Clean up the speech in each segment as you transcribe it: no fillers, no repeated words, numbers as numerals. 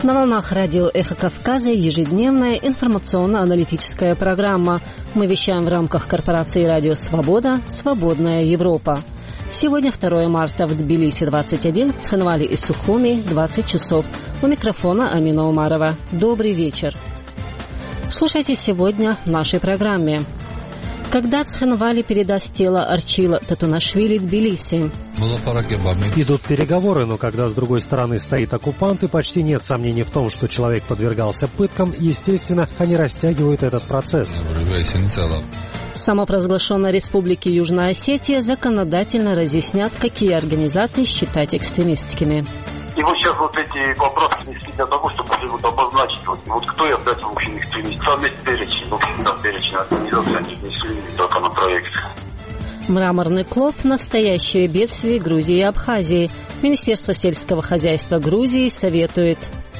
На волнах радио «Эхо Кавказа» ежедневная информационно-аналитическая программа. Мы вещаем в рамках корпорации «Радио Свобода. Свободная Европа». Сегодня 2 марта в Тбилиси 21, в Цхинвале и Сухуми 20 часов. У микрофона Амина Умарова. Добрый вечер. Слушайте сегодня в нашей программе. Когда Цхинвали передаст тело Арчила Татунашвили Тбилиси? Идут переговоры, но когда с другой стороны стоит оккупант и почти нет сомнений в том, что человек подвергался пыткам, естественно, они растягивают этот процесс. В самопровозглашенной республике Южная Осетия законодательно разъяснят, какие организации считать экстремистскими. И вот сейчас вот эти вопросы несли для того, чтобы вот обозначить, вот кто является общим экстремистом. Сам есть перечень, в общем, да, перечень организаций, они внесли в законопроект. Мраморный клоп – настоящее бедствие Грузии и Абхазии. Министерство сельского хозяйства Грузии советует.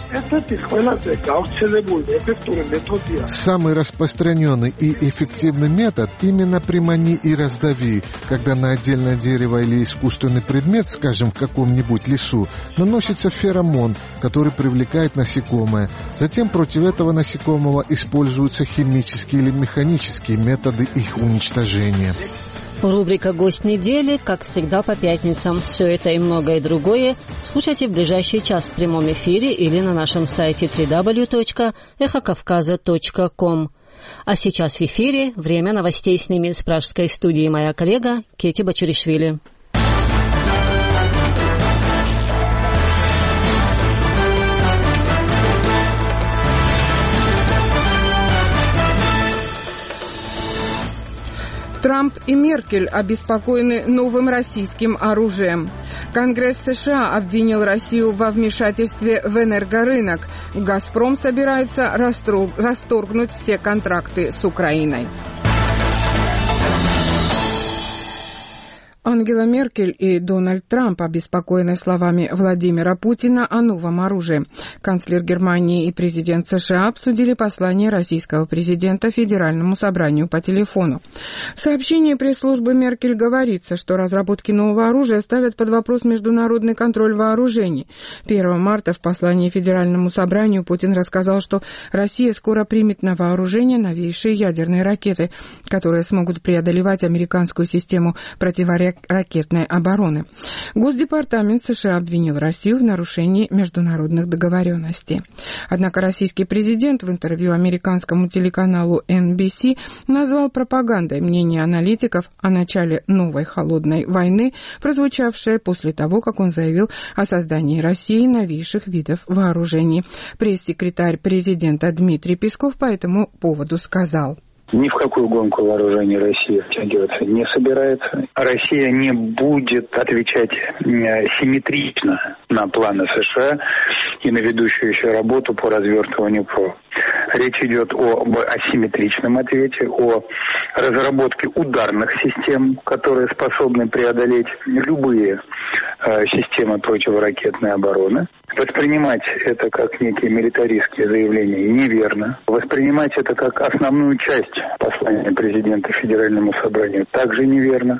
Самый распространенный и эффективный метод именно примани и раздави, когда на отдельное дерево или искусственный предмет, скажем, в каком-нибудь лесу, наносится феромон, который привлекает насекомое. Затем против этого насекомого используются химические или механические методы их уничтожения. Рубрика «Гость недели», как всегда, по пятницам. Все это и многое другое слушайте в ближайший час в прямом эфире или на нашем сайте www.эхокавказа.ком. А сейчас в эфире время новостей. С ними из пражской студии моя коллега Кети Бачаришвили. Трамп и Меркель обеспокоены новым российским оружием. Конгресс США обвинил Россию во вмешательстве в энергорынок. «Газпром» собирается расторгнуть все контракты с Украиной. Ангела Меркель и Дональд Трамп обеспокоены словами Владимира Путина о новом оружии. Канцлер Германии и президент США обсудили послание российского президента Федеральному собранию по телефону. В сообщении пресс-службы Меркель говорится, что разработки нового оружия ставят под вопрос международный контроль вооружений. 1 марта в послании Федеральному собранию Путин рассказал, что Россия скоро примет на вооружение новейшие ядерные ракеты, которые смогут преодолевать американскую систему противоракетной обороны. Госдепартамент США обвинил Россию в нарушении международных договоренностей. Однако российский президент в интервью американскому телеканалу NBC назвал пропагандой мнение аналитиков о начале новой холодной войны, прозвучавшее после того, как он заявил о создании России новейших видов вооружений. Пресс-секретарь президента Дмитрий Песков по этому поводу сказал: ни в какую гонку вооружений Россия втягиваться не собирается. Россия не будет отвечать симметрично на планы США и на ведущуюся работу по развертыванию ПРО. Речь идет об асимметричном ответе, о разработке ударных систем, которые способны преодолеть любые системы противоракетной обороны. Воспринимать это как некие милитаристские заявления неверно. Воспринимать это как основную часть послания президента Федеральному собранию также неверно.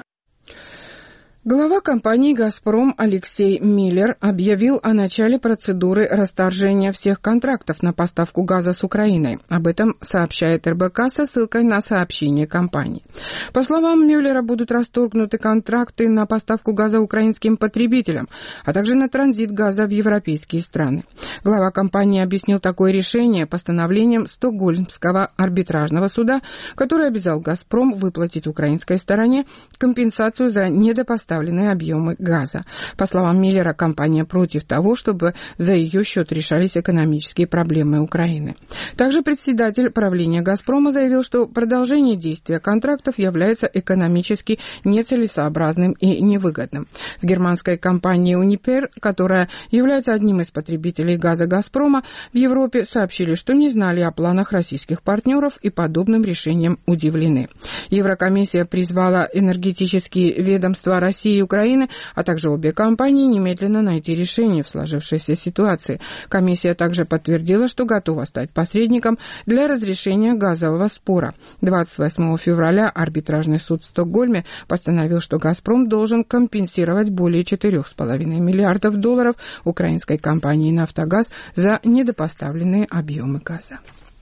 Глава компании «Газпром» Алексей Миллер объявил о начале процедуры расторжения всех контрактов на поставку газа с Украиной. Об этом сообщает РБК со ссылкой на сообщение компании. По словам Миллера, будут расторгнуты контракты на поставку газа украинским потребителям, а также на транзит газа в европейские страны. Глава компании объяснил такое решение постановлением Стокгольмского арбитражного суда, который обязал «Газпром» выплатить украинской стороне компенсацию за недопоставку объемы газа. По словам Миллера, компания против того, чтобы за ее счет решались экономические проблемы Украины. Также председатель правления «Газпрома» заявил, что продолжение действия контрактов является экономически нецелесообразным и невыгодным. В германской компании «Унипер», которая является одним из потребителей газа «Газпрома», в Европе сообщили, что не знали о планах российских партнеров и подобным решением удивлены. Еврокомиссия призвала энергетические ведомства России России и Украины, а также обе компании немедленно найти решение в сложившейся ситуации. Комиссия также подтвердила, что готова стать посредником для разрешения газового спора. 28 февраля арбитражный суд в Стокгольме постановил, что «Газпром» должен компенсировать более 4,5 миллиардов долларов украинской компании «Нафтогаз» за недопоставленные объемы газа.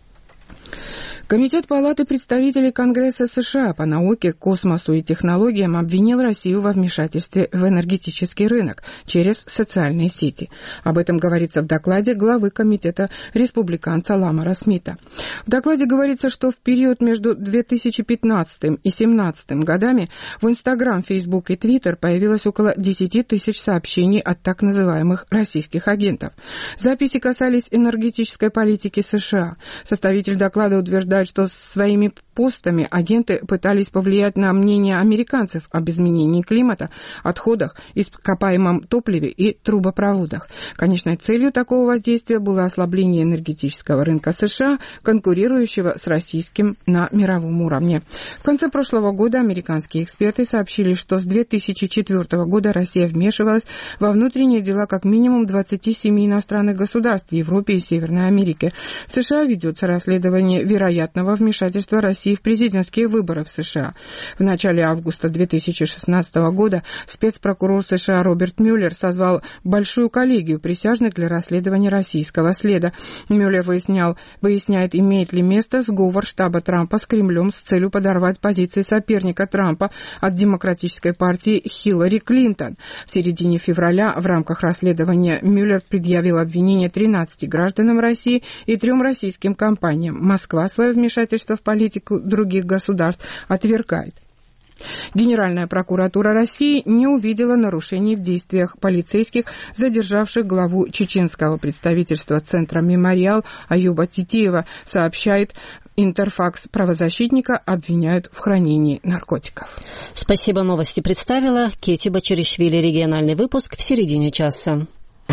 Комитет Палаты представителей Конгресса США по науке, космосу и технологиям обвинил Россию во вмешательстве в энергетический рынок через социальные сети. Об этом говорится в докладе главы комитета республиканца Ламара Смита. В докладе говорится, что в период между 2015 и 2017 годами в Инстаграм, Фейсбук и Твиттер появилось около 10 тысяч сообщений от так называемых российских агентов. Записи касались энергетической политики США. Составитель доклада утверждает, что своими постами агенты пытались повлиять на мнение американцев об изменении климата, отходах, ископаемом топливе и трубопроводах. Конечной целью такого воздействия было ослабление энергетического рынка США, конкурирующего с российским на мировом уровне. В конце прошлого года американские эксперты сообщили, что с 2004 года Россия вмешивалась во внутренние дела как минимум 27 иностранных государств в Европе и Северной Америке. В США ведется расследование вероятного вмешательства России в президентские выборы в США. В начале августа 2016 года спецпрокурор США Роберт Мюллер созвал большую коллегию присяжных для расследования российского следа. Мюллер выясняет, имеет ли место сговор штаба Трампа с Кремлем с целью подорвать позиции соперника Трампа от Демократической партии Хиллари Клинтон. В середине февраля в рамках расследования Мюллер предъявил обвинение 13 гражданам России и 3 российским компаниям. Москва свое вмешательство в политику других государств отвергает. Генеральная прокуратура России не увидела нарушений в действиях полицейских, задержавших главу чеченского представительства Центра «Мемориал» Аюба Титиева, сообщает Интерфакс. Правозащитника обвиняют в хранении наркотиков. Спасибо, новости представила Кети Бачаришвили. Региональный выпуск в середине часа.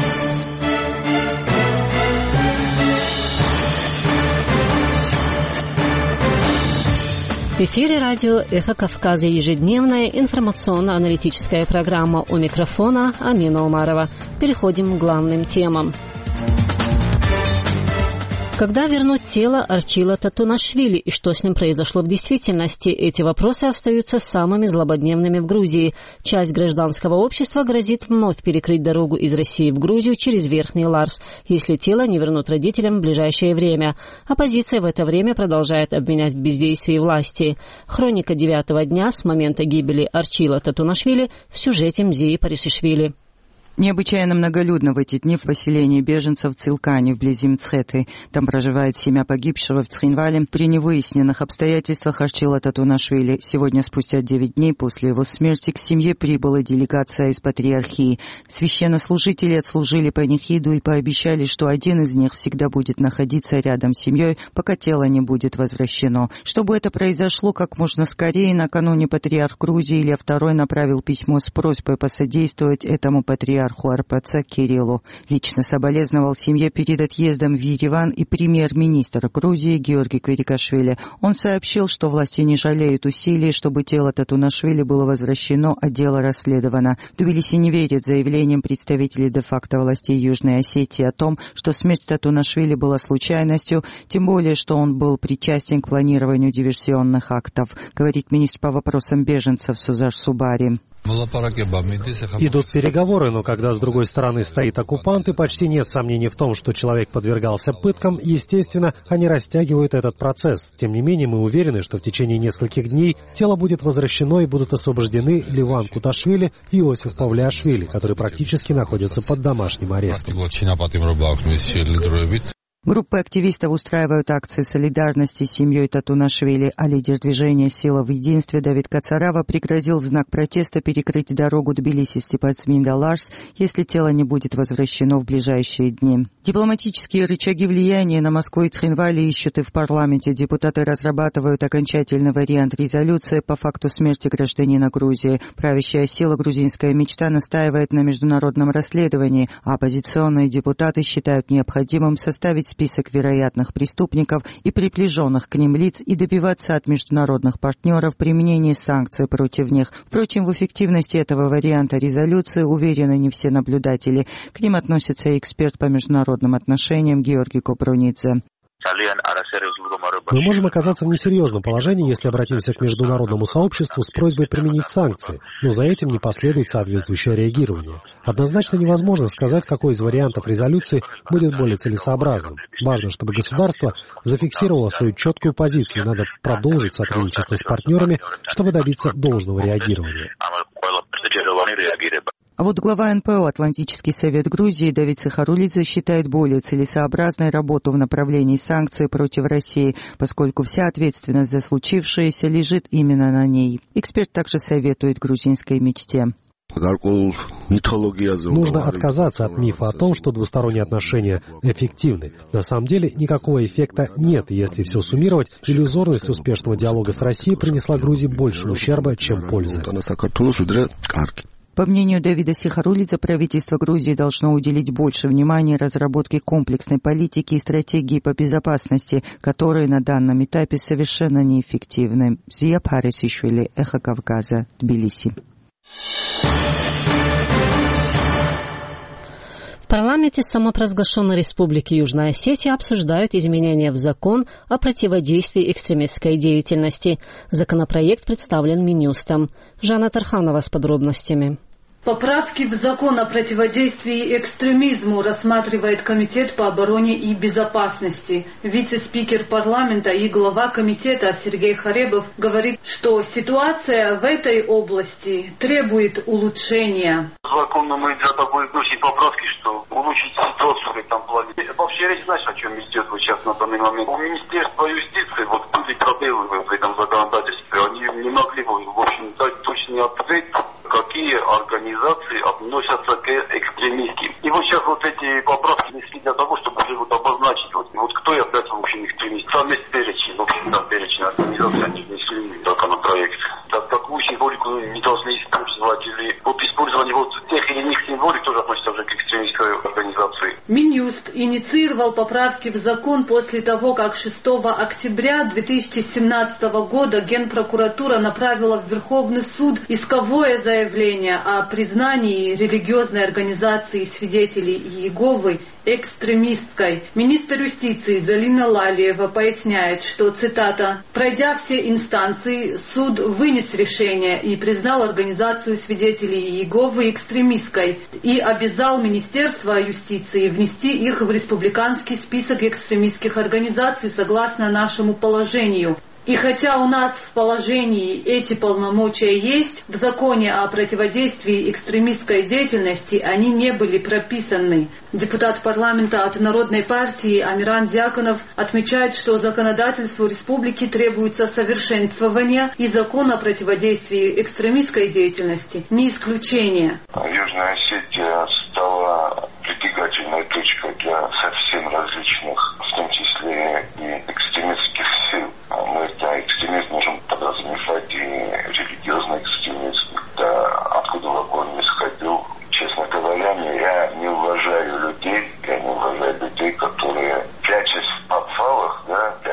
В эфире радио «Эхо Кавказа», ежедневная информационно-аналитическая программа. У микрофона Амина Умарова. Переходим к главным темам. Когда вернуть тело Арчила Татунашвили и что с ним произошло в действительности? Эти вопросы остаются самыми злободневными в Грузии. Часть гражданского общества грозит вновь перекрыть дорогу из России в Грузию через Верхний Ларс, если тело не вернут родителям в ближайшее время. Оппозиция в это время продолжает обвинять в бездействии власти. Хроника 9-го дня с момента гибели Арчила Татунашвили в сюжете Мзии Парисишвили. Необычайно многолюдно в эти дни в поселении беженцев Цилкани вблизи Мцхеты. Там проживает семья погибшего в Цхинвале. При невыясненных обстоятельствах Арчила Татунашвили сегодня, спустя 9 дней после его смерти, к семье прибыла делегация из патриархии. Священнослужители отслужили панихиду и пообещали, что один из них всегда будет находиться рядом с семьей, пока тело не будет возвращено. Чтобы это произошло как можно скорее, накануне патриарх Грузии Илья II направил письмо с просьбой посодействовать этому патриарху РПЦ Кириллу. Лично соболезновал семье перед отъездом в Ереван и премьер-министр Грузии Георгий Квирикашвили. Он сообщил, что власти не жалеют усилий, чтобы тело Татунашвили было возвращено, а дело расследовано. Тбилиси не верит заявлениям представителей де-факто властей Южной Осетии о том, что смерть Татунашвили была случайностью, тем более, что он был причастен к планированию диверсионных актов, говорит министр по вопросам беженцев Сузаш Субари. Идут переговоры, но когда с другой стороны стоит оккупант и почти нет сомнений в том, что человек подвергался пыткам, естественно, они растягивают этот процесс. Тем не менее, мы уверены, что в течение нескольких дней тело будет возвращено и будут освобождены Ливан Куташвили и Иосиф Павлиашвили, которые практически находятся под домашним арестом. Группы активистов устраивают акции солидарности с семьей Татунашвили, а лидер движения «Сила в единстве» Давид Кацарава пригрозил в знак протеста перекрыть дорогу Тбилиси-Степацминда-Ларс, если тело не будет возвращено в ближайшие дни. Дипломатические рычаги влияния на Москву и Цхинвали ищут и в парламенте. Депутаты разрабатывают окончательный вариант резолюции по факту смерти гражданина Грузии. Правящая сила «Грузинская мечта» настаивает на международном расследовании, а оппозиционные депутаты считают необходимым составить список вероятных преступников и приближенных к ним лиц и добиваться от международных партнеров применения санкций против них. Впрочем, в эффективности этого варианта резолюции уверены не все наблюдатели. К ним относится и эксперт по международным отношениям Георгий Копронидзе. Мы можем оказаться в несерьезном положении, если обратимся к международному сообществу с просьбой применить санкции, но за этим не последует соответствующее реагирование. Однозначно невозможно сказать, какой из вариантов резолюции будет более целесообразным. Важно, чтобы государство зафиксировало свою четкую позицию. Надо продолжить сотрудничество с партнерами, чтобы добиться должного реагирования. А вот глава НПО «Атлантический совет Грузии» Давид Сахарулидзе считает более целесообразной работу в направлении санкций против России, поскольку вся ответственность за случившееся лежит именно на ней. Эксперт также советует грузинской мечте. Нужно отказаться от мифа о том, что двусторонние отношения эффективны. На самом деле никакого эффекта нет, если все суммировать, иллюзорность успешного диалога с Россией принесла Грузии больше ущерба, чем пользы. По мнению Давида Сахарулидзе, правительство Грузии должно уделить больше внимания разработке комплексной политики и стратегии по безопасности, которые на данном этапе совершенно неэффективны. Зия Парисишвили, Эхо Кавказа, Тбилиси. В парламенте самопровозглашенной Республики Южная Осетия обсуждают изменения в закон о противодействии экстремистской деятельности. Законопроект представлен Минюстом. Жанна Тарханова с подробностями. Поправки в закон о противодействии экстремизму рассматривает Комитет по обороне и безопасности. Вице-спикер парламента и глава комитета Сергей Харебов говорит, что ситуация в этой области требует улучшения. Законом идет вносить поправки, что улучшить ситуацию в этом плане. Вообще речь, знаешь, о чем идет вот сейчас на данный момент? У Министерства юстиции вот были пробелы в этом законодательстве. Они не могли, в общем, дать точный ответ, какие организации относятся к экстремистским. И вот сейчас вот эти поправки несли для того, чтобы уже вот обозначить, вот кто является, в общем, экстремистом. Сам есть перечень, в общем, там перечень организаций, они внесли в законопроект. Какую символику не должны использовать, или вот использование вот тех или иных символик тоже относится уже к экстремистской организации. Минюст инициировал поправки в закон после того, как 6 октября 2017 года Генпрокуратура направила в Верховный суд исковое заявление о признании религиозной организации свидетелей Иеговы экстремистской. Министр юстиции Залина Лалиева поясняет, что, цитата, «пройдя все инстанции, суд вынес решение и признал организацию свидетелей Иеговы экстремистской и обязал Министерство юстиции внести их в республиканский список экстремистских организаций согласно нашему положению». И хотя у нас в положении эти полномочия есть, в законе о противодействии экстремистской деятельности они не были прописаны. Депутат парламента от Народной партии Амиран Дьяконов отмечает, что законодательству республики требуется совершенствование, и закон о противодействии экстремистской деятельности не исключение. Южная Осетия стала притягательной точкой для совсем различных, в том числе и экстремистских сил. Мы экстремизм можем подразумевать и религиозный экстремизм. Да, откуда бы он ни сходил, честно говоря, я не уважаю людей, которые, прячась в подвалах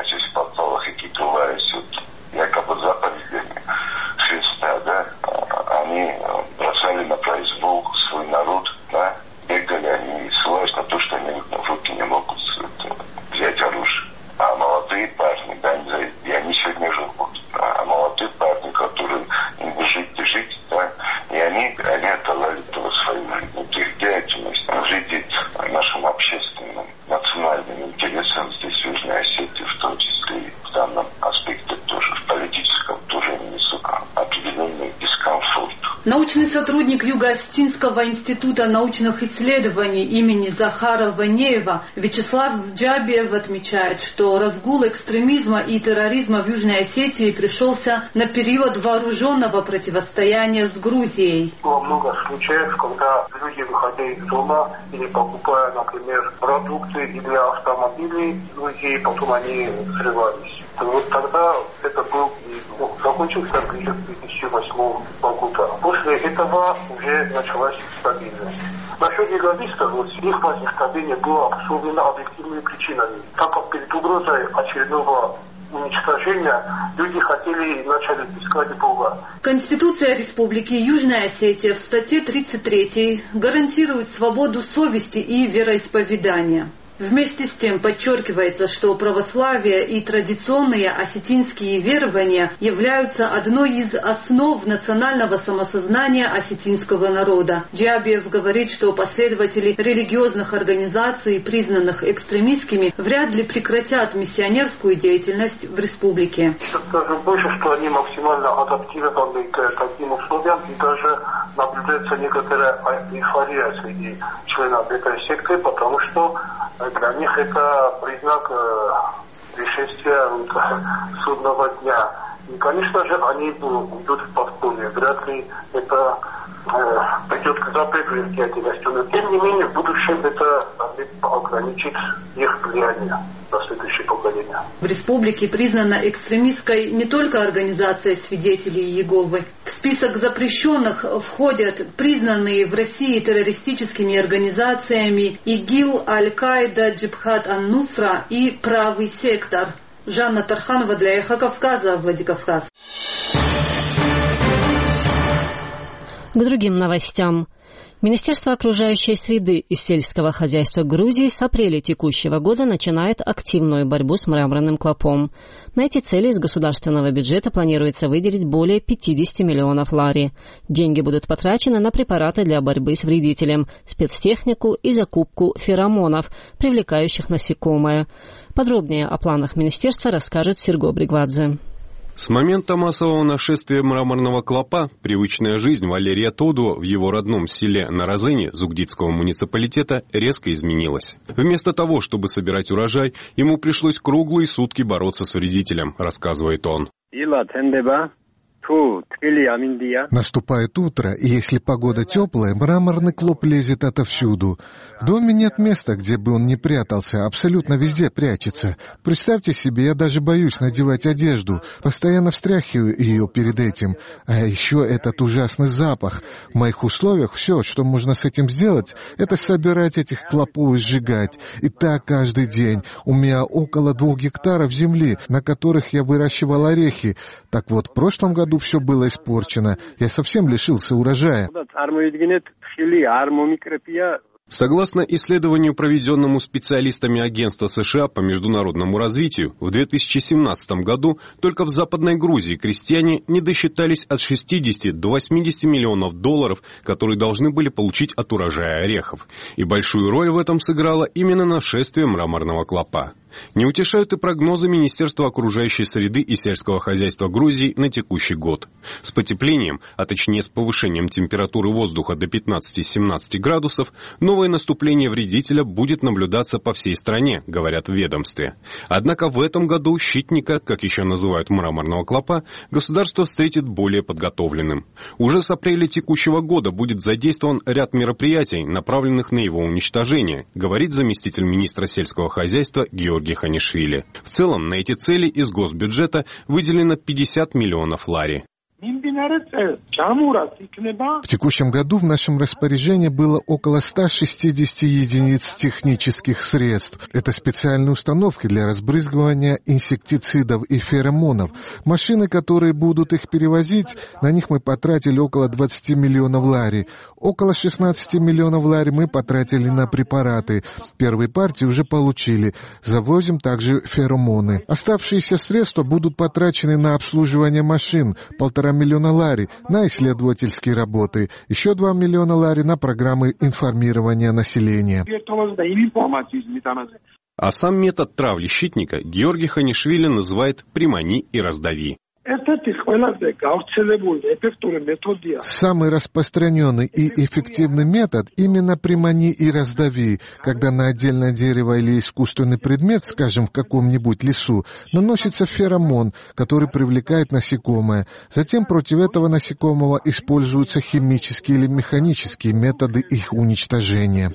и прикрываясь якобы заповедями Христа, они бросали на произвол свой народ, бегали они, ссылаясь на то, что они в руки не могут взять оружие. А молодые парни, и они сегодня живут. А молодые парни, которые им бы жить, и они отдавали свою деятельность, вредить нашим общественным, национальным интересам здесь в Южной Осетии, в том числе и в данном аспекте тоже, в политическом тоже несут определенный дискомфорт. Научный сотрудник Юго-Осетинского института научных исследований имени Захара Ванеева Вячеслав Джабиев отмечает, что разгул экстремизма и терроризма в Южной Осетии пришелся на период вооруженного противостояния с Грузией. Было много случаев, когда люди, выходя из дома или покупая, например, продукты для автомобилей в Грузии, потом они взрывались. Вот тогда это был, закончился ближе к 2008 года. После этого уже началась стабильность. Насчет эгоистов, вот их возникновение было обусловлено объективными причинами. Так как перед угрозой очередного уничтожения люди хотели и начали искать Бога. Конституция Республики Южная Осетия в статье 33 гарантирует свободу совести и вероисповедания. Вместе с тем подчеркивается, что православие и традиционные осетинские верования являются одной из основ национального самосознания осетинского народа. Джабиев говорит, что последователи религиозных организаций, признанных экстремистскими, вряд ли прекратят миссионерскую деятельность в республике. Скажем больше, что они максимально адаптированы к таким условиям, и даже наблюдается некоторая эйфория среди членов этой секты, потому что для них это признак пришествия судного дня. И, конечно же, они идут в подполье. Вряд ли это придет к запрету их деятельности. Но, тем не менее, в будущем это ограничит их влияние на следующее поколение. В республике признана экстремистской не только организация свидетелей Иеговы. В список запрещенных входят признанные в России террористическими организациями ИГИЛ, Аль-Каида, Джибхат ан-Нусра и Правый сектор. Жанна Тарханова для Эхо Кавказа, Владикавказ. К другим новостям. Министерство окружающей среды и сельского хозяйства Грузии с апреля текущего года начинает активную борьбу с мраморным клопом. На эти цели из государственного бюджета планируется выделить более 50 миллионов лари. Деньги будут потрачены на препараты для борьбы с вредителем, спецтехнику и закупку феромонов, привлекающих насекомое. Подробнее о планах министерства расскажет Серго Бригвадзе. С момента массового нашествия мраморного клопа привычная жизнь Валерия Тоду в его родном селе Наразыне Зугдитского муниципалитета резко изменилась. Вместо того, чтобы собирать урожай, ему пришлось круглые сутки бороться с вредителем, рассказывает он. Наступает утро, и если погода теплая, мраморный клоп лезет отовсюду. В доме нет места, где бы он не прятался, абсолютно везде прячется. Представьте себе, я даже боюсь надевать одежду, постоянно встряхиваю ее перед этим. А еще этот ужасный запах. В моих условиях все, что можно с этим сделать, это собирать этих клопов и сжигать. И так каждый день. У меня около 2 гектаров земли, на которых я выращивал орехи. Так вот, в прошлом году все было испорчено. Я совсем лишился урожая. Согласно исследованию, проведенному специалистами Агентства США по международному развитию, в 2017 году только в Западной Грузии крестьяне не досчитались от 60 до 80 миллионов долларов, которые должны были получить от урожая орехов. И большую роль в этом сыграло именно нашествие мраморного клопа. Не утешают и прогнозы Министерства окружающей среды и сельского хозяйства Грузии на текущий год. С потеплением, а точнее с повышением температуры воздуха до 15-17 градусов, новое наступление вредителя будет наблюдаться по всей стране, говорят в ведомстве. Однако в этом году щитника, как еще называют мраморного клопа, государство встретит более подготовленным. Уже с апреля текущего года будет задействован ряд мероприятий, направленных на его уничтожение, говорит заместитель министра сельского хозяйства Георгий Ханишвили. В целом на эти цели из госбюджета выделено 50 миллионов лари. В текущем году в нашем распоряжении было около 160 единиц технических средств. Это специальные установки для разбрызгивания инсектицидов и феромонов. Машины, которые будут их перевозить, на них мы потратили около 20 миллионов лари. Около 16 миллионов лари мы потратили на препараты. Первые партии уже получили. Завозим также феромоны. Оставшиеся средства будут потрачены на обслуживание машин, 1,5 миллиона лари на исследовательские работы, еще 2 миллиона лари на программы информирования населения. А сам метод травли щитника Георгий Ханишвили называет «примани и раздави». Самый распространенный и эффективный метод именно примани и раздави, когда на отдельное дерево или искусственный предмет, скажем, в каком-нибудь лесу, наносится феромон, который привлекает насекомое. Затем против этого насекомого используются химические или механические методы их уничтожения.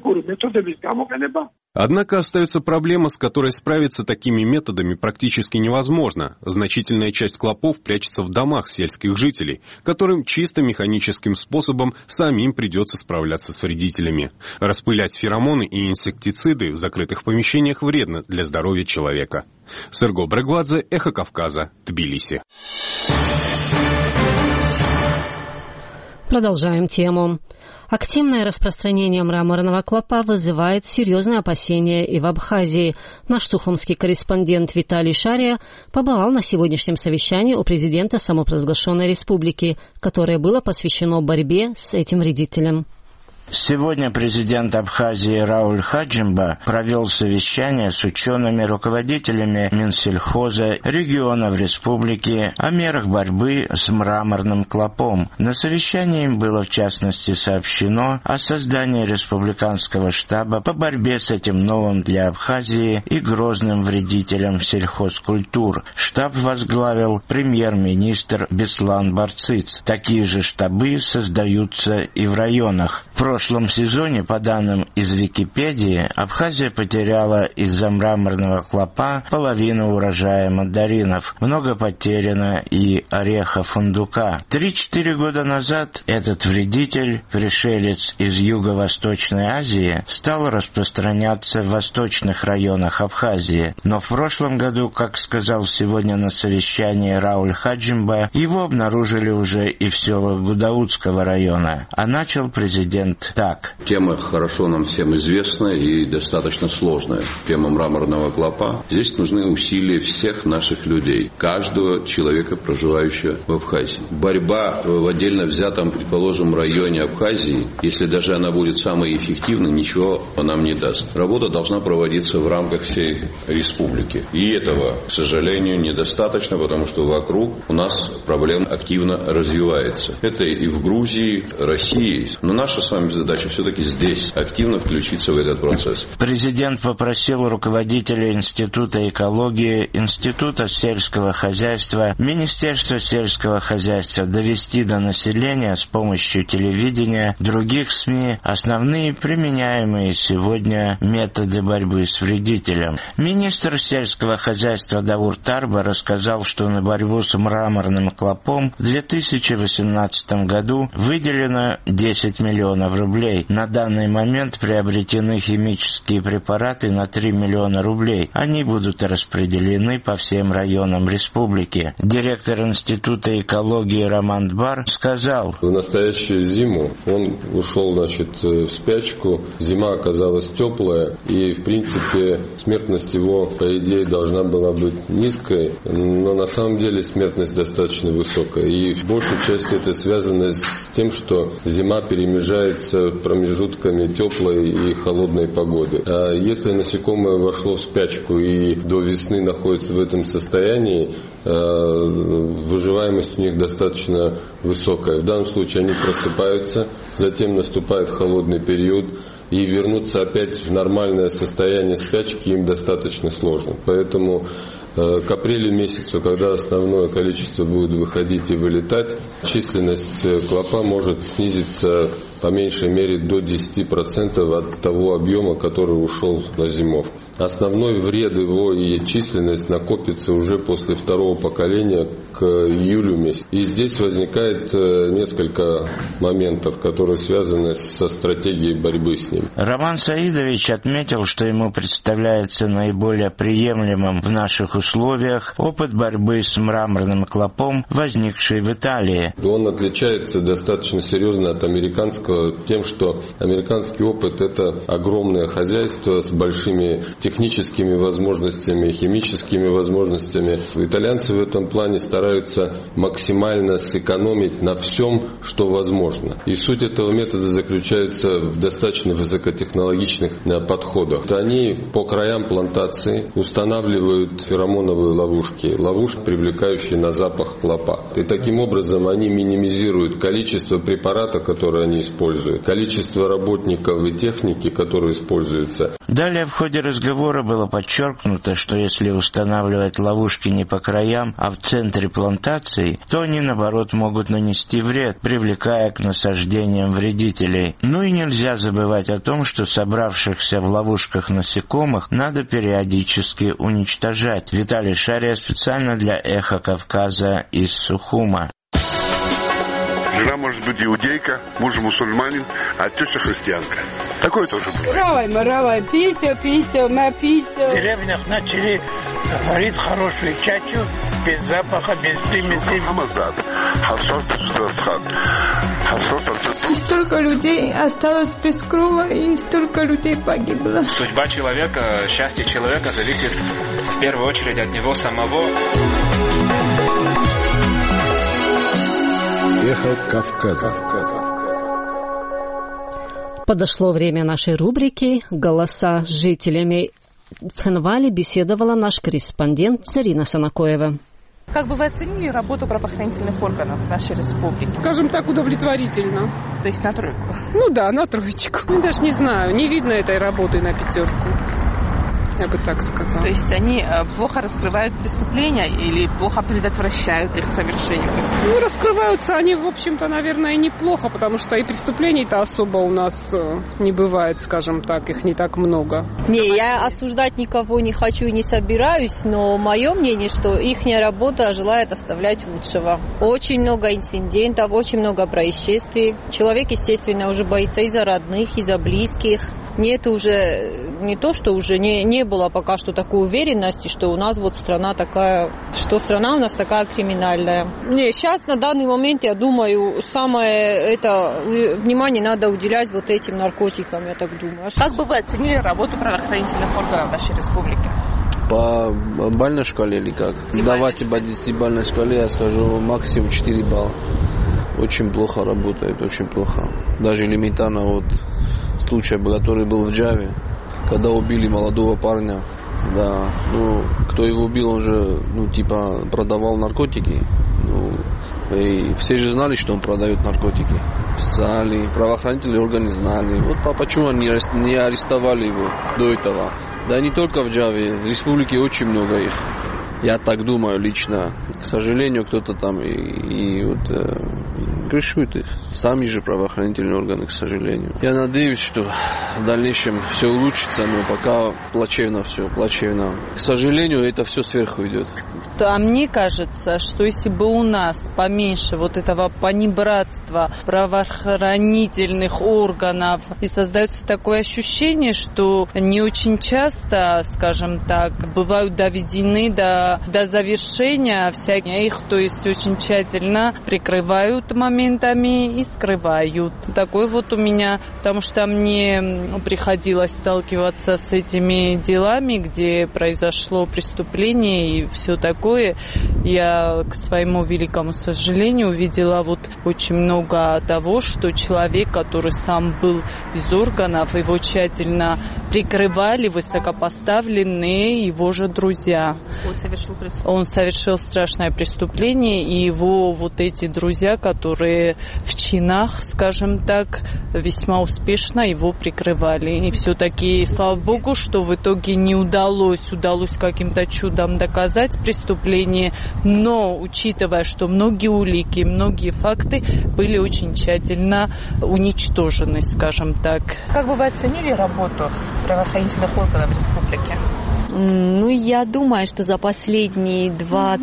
Однако остается проблема, с которой справиться такими методами практически невозможно. Значительная часть клопов прячется в домах сельских жителей, которым чисто механическим способом самим придется справляться с вредителями. Распылять феромоны и инсектициды в закрытых помещениях вредно для здоровья человека. Серго Брегвадзе, Эхо Кавказа, Тбилиси. Продолжаем тему. Активное распространение мраморного клопа вызывает серьезные опасения и в Абхазии. Наш сухумский корреспондент Виталий Шария побывал на сегодняшнем совещании у президента самопровозглашенной республики, которое было посвящено борьбе с этим вредителем. Сегодня президент Абхазии Рауль Хаджимба провел совещание с учеными, руководителями Минсельхоза, регионов республики о мерах борьбы с мраморным клопом. На совещании им было в частности сообщено о создании республиканского штаба по борьбе с этим новым для Абхазии и грозным вредителем сельхозкультур. Штаб возглавил премьер-министр Беслан Барциц. Такие же штабы создаются и в районах. В прошлом сезоне, по данным из Википедии, Абхазия потеряла из-за мраморного клопа половину урожая мандаринов. Много потеряно и ореха фундука. 3-4 года назад этот вредитель, пришелец из Юго-Восточной Азии, стал распространяться в восточных районах Абхазии. Но в прошлом году, как сказал сегодня на совещании Рауль Хаджимба, его обнаружили уже и в селах Гудаутского района. А начал президент так. Тема хорошо нам всем известна и достаточно сложная. Тема мраморного клопа. Здесь нужны усилия всех наших людей, каждого человека, проживающего в Абхазии. Борьба в отдельно взятом, предположим, районе Абхазии, если даже она будет самой эффективной, ничего нам не даст. Работа должна проводиться в рамках всей республики. И этого, к сожалению, недостаточно, потому что вокруг у нас проблема активно развивается. Это и в Грузии, России. Но наша с вами задача все-таки здесь активно включиться в этот процесс. Президент попросил руководителей Института экологии, Института сельского хозяйства, Министерства сельского хозяйства довести до населения с помощью телевидения, других СМИ основные применяемые сегодня методы борьбы с вредителем. Министр сельского хозяйства Давур Тарба рассказал, что на борьбу с мраморным клопом в 2018 году выделено 10 миллионов рублей. На данный момент приобретены химические препараты на 3 миллиона рублей. Они будут распределены по всем районам республики. Директор Института экологии Роман Дбар сказал: в настоящую зиму он ушел, в спячку. Зима оказалась теплая, и, в принципе, смертность его, по идее, должна была быть низкой, но на самом деле смертность достаточно высокая. И в большей части это связано с тем, что зима перемежается промежутками теплой и холодной погоды. А если насекомое вошло в спячку и до весны находится в этом состоянии, выживаемость у них достаточно высокая. В данном случае они просыпаются, затем наступает холодный период, и вернуться опять в нормальное состояние спячки им достаточно сложно. Поэтому к апрелю месяцу, когда основное количество будет выходить и вылетать, численность клопа может снизиться по меньшей мере до 10% от того объема, который ушел на зимовку. Основной вред его и численность накопится уже после второго поколения к июлю месяцу. И здесь возникает несколько моментов, которые связаны со стратегией борьбы с ним. Роман Саидович отметил, что ему представляется наиболее приемлемым в наших условиях опыт борьбы с мраморным клопом, возникший в Италии. Он отличается достаточно серьезно от американского тем, что американский опыт – это огромное хозяйство с большими техническими возможностями, химическими возможностями. Итальянцы в этом плане стараются максимально сэкономить на всем, что возможно. И суть этого метода заключается в достаточно высокотехнологичных подходах. Они по краям плантации устанавливают феромоны феромоновые ловушки, привлекающие на запах клопа. И таким образом они минимизируют количество препарата, которые они используют, количество работников и техники, которые используются. Далее в ходе разговора было подчеркнуто, что если устанавливать ловушки не по краям, а в центре плантаций, то они, наоборот, могут нанести вред, привлекая к насаждениям вредителей. Ну и нельзя забывать о том, что собравшихся в ловушках насекомых надо периодически уничтожать. Виталий Шария специально для «Эхо Кавказа» из Сухума. Жена может быть иудейка, муж мусульманин, а теща христианка. Такое тоже бывает. Равай, пися, на пися. В деревнях начали варить хорошую чачу, без запаха, без примесей. И столько людей осталось без крова, и столько людей погибло. Судьба человека, счастье человека зависит в первую очередь от него самого. Эхо Кавказа. Подошло время нашей рубрики «Голоса с жителями». С Цхинвали беседовала наш корреспондент Зарина Санакоева. Как бы вы оценили работу правоохранительных органов нашей республики? Скажем так, удовлетворительно. То есть на тройку? Ну да, на троечку. Ну, даже не знаю, не видно этой работы на пятерку. Я бы так сказала. То есть они плохо раскрывают преступления или плохо предотвращают их совершение? Ну, раскрываются они, в общем-то, наверное, неплохо, потому что и преступлений-то особо у нас не бывает, скажем так, их не так много. Не, я осуждать никого не хочу и не собираюсь, но мое мнение, что их работа желает оставлять лучшего. Очень много инцидентов, очень много происшествий. Человек, естественно, уже боится из-за родных, из-за близких. Нет уже, не то, что уже не было пока что такой уверенности, что у нас вот страна такая, что страна у нас такая криминальная. Не, сейчас на данный момент, я думаю, самое это внимание надо уделять вот этим наркотикам, я так думаю. Как бы вы оценили работу правоохранительных органов нашей республики? По бальной шкале или как? Давайте по 10-бальной шкале я скажу максимум 4 балла. Очень плохо работает, очень плохо. Даже элементарно вот случай, который был в Джаве, когда убили молодого парня. Да, ну, кто его убил, он же, продавал наркотики. И все же знали, что он продает наркотики. Знали, правоохранительные органы знали. Вот почему они не арестовали его до этого. Да не только в Джаве, в республике очень много их. Я так думаю лично. К сожалению, кто-то там крышует их. Сами же правоохранительные органы, к сожалению. Я надеюсь, что в дальнейшем все улучшится, но пока плачевно все, плачевно. К сожалению, это все сверху идет. А мне кажется, что если бы у нас поменьше вот этого понебратства правоохранительных органов, и создается такое ощущение, что не очень часто, скажем так, бывают доведены до завершения всякие их, то есть очень тщательно прикрывают моментами и скрывают. Такой вот у меня, потому что мне приходилось сталкиваться с этими делами, где произошло преступление и все такое. Я, к своему великому сожалению, увидела вот очень много того, что человек, который сам был из органов, его тщательно прикрывали высокопоставленные его же друзья. Он совершил страшное преступление, и его вот эти друзья, которые в чинах, скажем так, весьма успешно его прикрывали. И все-таки, слава богу, что в итоге не удалось каким-то чудом доказать преступление, но учитывая, что многие улики, многие факты были очень тщательно уничтожены, скажем так. Как бы вы оценили работу правоохранительных органов в республике? Ну, я думаю, что за последние два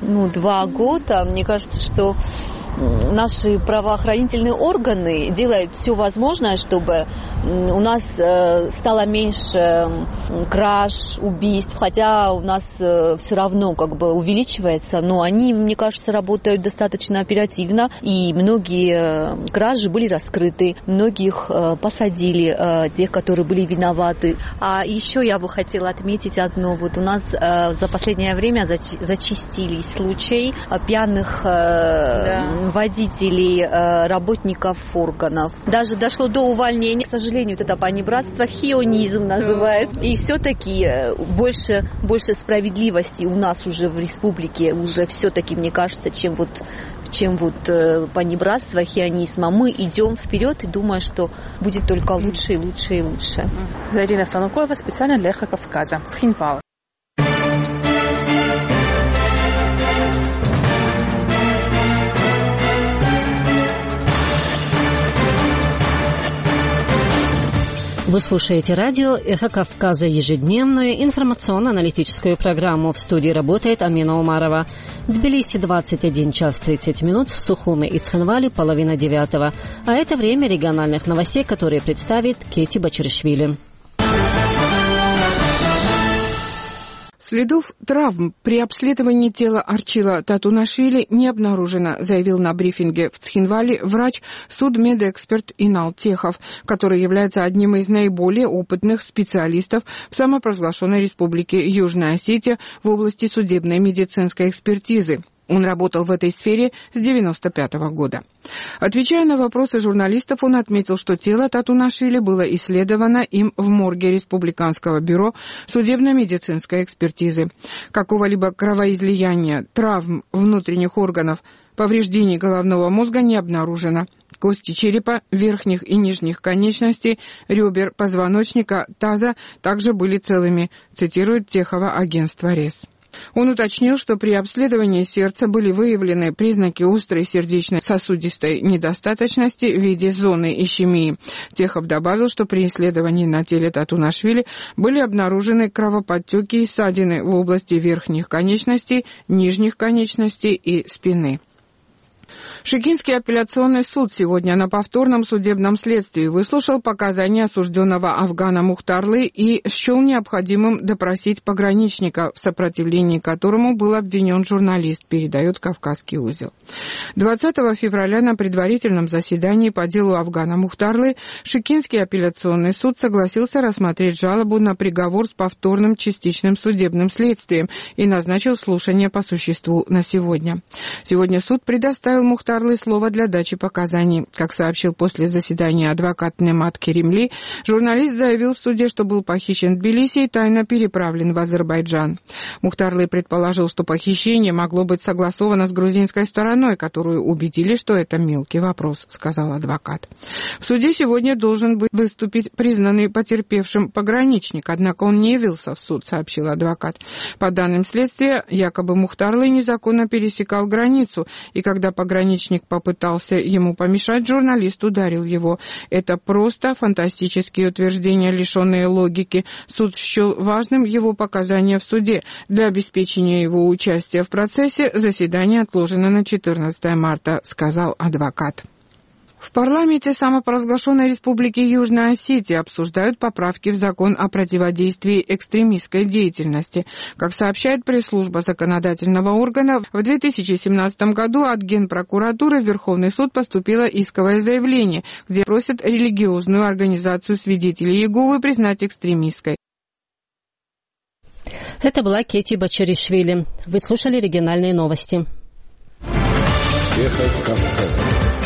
года, мне кажется, что наши правоохранительные органы делают все возможное, чтобы у нас стало меньше краж, убийств, хотя у нас все равно увеличивается, но они, мне кажется, работают достаточно оперативно, и многие кражи были раскрыты, многих посадили, тех, которые были виноваты. А еще я бы хотела отметить одно. Вот у нас за последнее время зачастились случаи пьяных водителей, работников органов. Даже дошло до увольнения. К сожалению, это понебратство хионизм называют. И все-таки больше справедливости у нас уже в республике, уже все-таки, мне кажется, чем понебратство, хионизма. Мы идем вперед и думаю, что будет только лучше и лучше и лучше. Зарина Станукова специально для «Эхо Кавказа» с Хинвала. Вы слушаете радио «Эхо Кавказа», ежедневную информационно-аналитическую программу. В студии работает Амина Умарова. В Тбилиси 21 час 30 минут, в Сухуме и Цхинвале 8:30. А это время региональных новостей, которые представит Кети Бачаришвили. Следов травм при обследовании тела Арчила Татунашвили не обнаружено, заявил на брифинге в Цхинвале врач, судмедэксперт Инал Техов, который является одним из наиболее опытных специалистов в самопровозглашенной республике Южная Осетия в области судебной медицинской экспертизы. Он работал в этой сфере с 1995 года. Отвечая на вопросы журналистов, он отметил, что тело Татунашвили было исследовано им в морге Республиканского бюро судебно-медицинской экспертизы. Какого-либо кровоизлияния, травм внутренних органов, повреждений головного мозга не обнаружено. Кости черепа, верхних и нижних конечностей, ребер, позвоночника, таза также были целыми, цитирует Техова агентство РЕС. Он уточнил, что при обследовании сердца были выявлены признаки острой сердечно-сосудистой недостаточности в виде зоны ишемии. Техов добавил, что при исследовании на теле Татунашвили были обнаружены кровоподтеки и ссадины в области верхних конечностей, нижних конечностей и спины. Шыкинский апелляционный суд сегодня на повторном судебном следствии выслушал показания осужденного Афгана Мухтарлы и счел необходимым допросить пограничника, в сопротивлении которому был обвинен журналист, передает «Кавказский узел». 20 февраля на предварительном заседании по делу Афгана Мухтарлы Шыкинский апелляционный суд согласился рассмотреть жалобу на приговор с повторным частичным судебным следствием и назначил слушание по существу на сегодня. Сегодня суд предоставил Мухтарлы слово для дачи показаний. Как сообщил после заседания адвокат Немат Керимли, журналист заявил в суде, что был похищен в Тбилиси и тайно переправлен в Азербайджан. Мухтарлы предположил, что похищение могло быть согласовано с грузинской стороной, которую убедили, что это мелкий вопрос, сказал адвокат. В суде сегодня должен быть выступить признанный потерпевшим пограничник, однако он не явился в суд, сообщил адвокат. По данным следствия, якобы Мухтарлы незаконно пересекал границу, и когда пограничник попытался ему помешать, журналист ударил его. Это просто фантастические утверждения, лишенные логики. Суд счел важным его показания в суде. Для обеспечения его участия в процессе заседание отложено на 14 марта, сказал адвокат. В парламенте самопровозглашенной республики Южная Осетия обсуждают поправки в закон о противодействии экстремистской деятельности. Как сообщает пресс-служба законодательного органа, в 2017 году от Генпрокуратуры в Верховный суд поступило исковое заявление, где просят религиозную организацию свидетелей Иеговы признать экстремистской. Это была Кети Бачаришвили. Вы слушали региональные новости. Эхо Кавказа.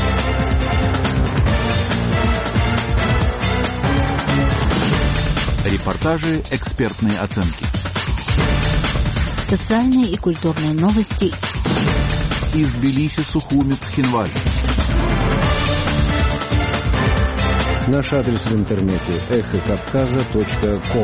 Репортажи, экспертные оценки. Социальные и культурные новости. Из Тбилиси, Сухуми, Цхинвале. Наш адрес в интернете эхокавказа.ком.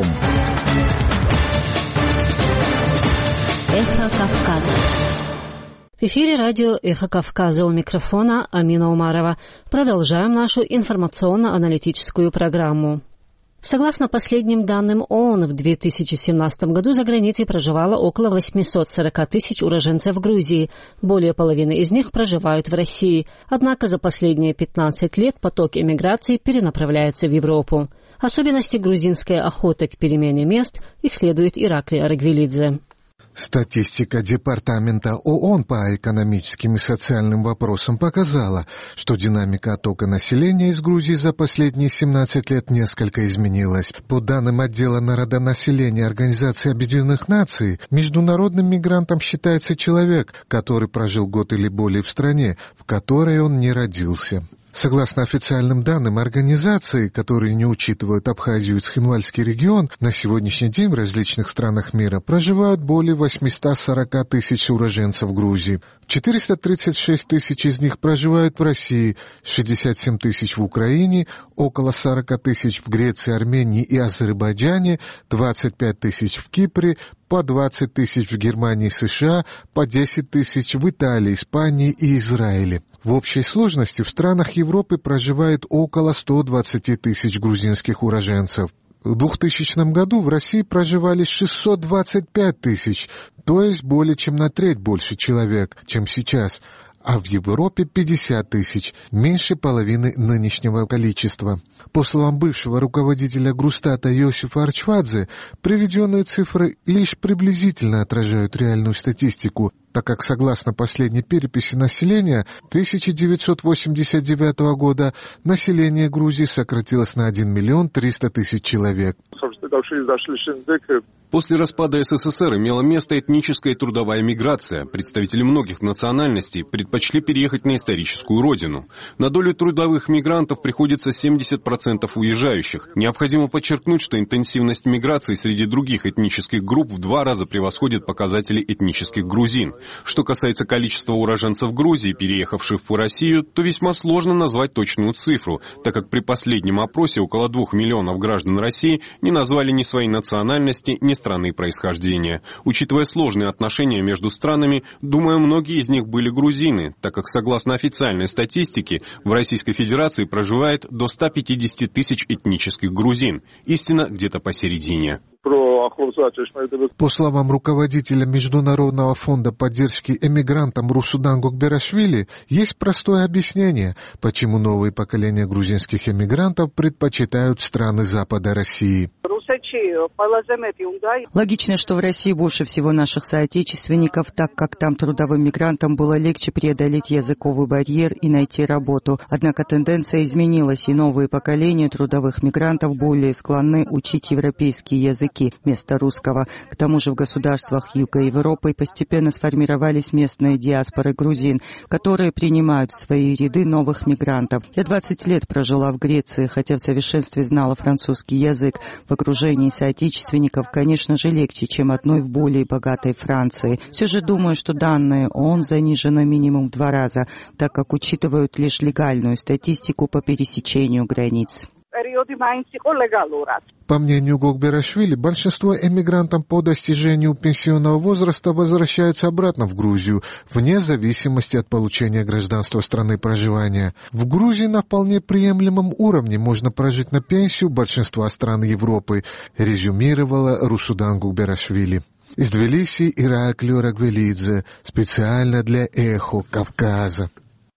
Эхо Кавказа. В эфире радио «Эхо Кавказа», у микрофона Амина Умарова. Продолжаем нашу информационно-аналитическую программу. Согласно последним данным ООН, в 2017 году за границей проживало около 840 тысяч уроженцев Грузии. Более половины из них проживают в России. Однако за последние 15 лет поток эмиграции перенаправляется в Европу. Особенности грузинской охоты к перемене мест исследует Ираклий Аргвелидзе. Статистика Департамента ООН по экономическим и социальным вопросам показала, что динамика оттока населения из Грузии за последние 17 лет несколько изменилась. По данным отдела народонаселения Организации Объединенных Наций, международным мигрантом считается человек, который прожил год или более в стране, в которой он не родился. Согласно официальным данным организации, которые не учитывают Абхазию и Цхинвальский регион, на сегодняшний день в различных странах мира проживают более 840 тысяч уроженцев Грузии. 436 тысяч из них проживают в России, 67 тысяч в Украине, около 40 тысяч в Греции, Армении и Азербайджане, 25 тысяч в Кипре, по 20 тысяч в Германии и США, по 10 тысяч в Италии, Испании и Израиле. В общей сложности в странах Европы проживает около 120 тысяч грузинских уроженцев. В 2000 году в России проживали 625 тысяч, то есть более чем на треть больше человек, чем сейчас, а в Европе 50 тысяч, меньше половины нынешнего количества. По словам бывшего руководителя Грустата Йосифа Арчвадзе, приведенные цифры лишь приблизительно отражают реальную статистику, так как, согласно последней переписи населения 1989 года, население Грузии сократилось на 1 миллион 300 тысяч человек. После распада СССР имела место этническая и трудовая миграция. Представители многих национальностей предпочли переехать на историческую родину. На долю трудовых мигрантов приходится 70% уезжающих. Необходимо подчеркнуть, что интенсивность миграции среди других этнических групп в 2 раза превосходит показатели этнических грузин. Что касается количества уроженцев Грузии, переехавших в Россию, то весьма сложно назвать точную цифру, так как при последнем опросе около 2 миллионов граждан России не назвали ни своей национальности, ни страны происхождения. Учитывая сложные отношения между странами, думаю, многие из них были грузины, так как, согласно официальной статистике, в Российской Федерации проживает до 150 тысяч этнических грузин. Истина где-то посередине. По словам руководителя Международного фонда поддержки эмигрантам Русудан Гокберашвили, есть простое объяснение, почему новые поколения грузинских эмигрантов предпочитают страны Запада России. Логично, что в России больше всего наших соотечественников, так как там трудовым мигрантам было легче преодолеть языковый барьер и найти работу. Однако тенденция изменилась, и новые поколения трудовых мигрантов более склонны учить европейские языки вместо русского. К тому же в государствах Юга Европы постепенно сформировались местные диаспоры грузин, которые принимают в свои ряды новых мигрантов. Я 20 лет прожила в Греции, хотя в совершенстве знала французский язык. В окружении соотечественников, конечно же, легче, чем одной в более богатой Франции. Все же думаю, что данные ООН занижены минимум в 2 раза, так как учитывают лишь легальную статистику по пересечению границ. По мнению Гокберашвили, большинство эмигрантов по достижению пенсионного возраста возвращаются обратно в Грузию, вне зависимости от получения гражданства страны проживания. В Грузии на вполне приемлемом уровне можно прожить на пенсию большинства стран Европы, резюмировала Русудан Гокберашвили. Из Тбилиси Ираклий Рагвелидзе, специально для «Эхо Кавказа».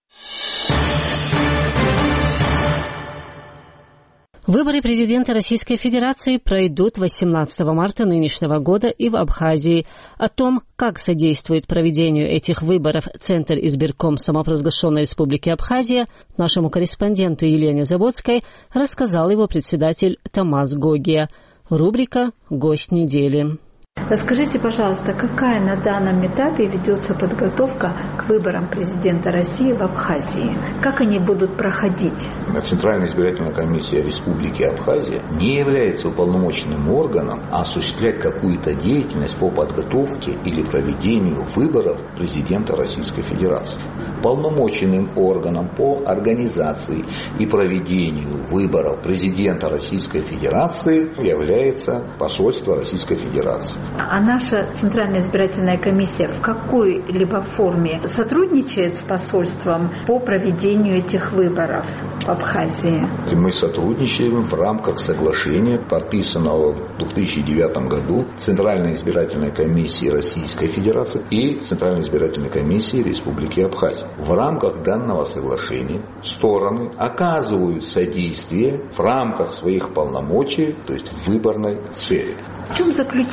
Выборы президента Российской Федерации пройдут 18 марта нынешнего года и в Абхазии. О том, как содействует проведению этих выборов Центр избирком самопровозглашенной Республики Абхазия, нашему корреспонденту Елене Заводской рассказал его председатель Томас Гогия. Рубрика «Гость недели». Расскажите, пожалуйста, какая на данном этапе ведется подготовка к выборам президента России в Абхазии? Как они будут проходить? Центральная избирательная комиссия Республики Абхазия не является уполномоченным органом, а осуществляет какую-то деятельность по подготовке или проведению выборов президента Российской Федерации. Полномоченным органом по организации и проведению выборов президента Российской Федерации является посольство Российской Федерации. А наша Центральная избирательная комиссия в какой-либо форме сотрудничает с посольством по проведению этих выборов в Абхазии? Мы сотрудничаем в рамках соглашения, подписанного в 2009 году Центральной избирательной комиссией Российской Федерации и Центральной избирательной комиссией Республики Абхазия. В рамках данного соглашения стороны оказывают содействие в рамках своих полномочий, то есть в выборной сфере. В чем заключается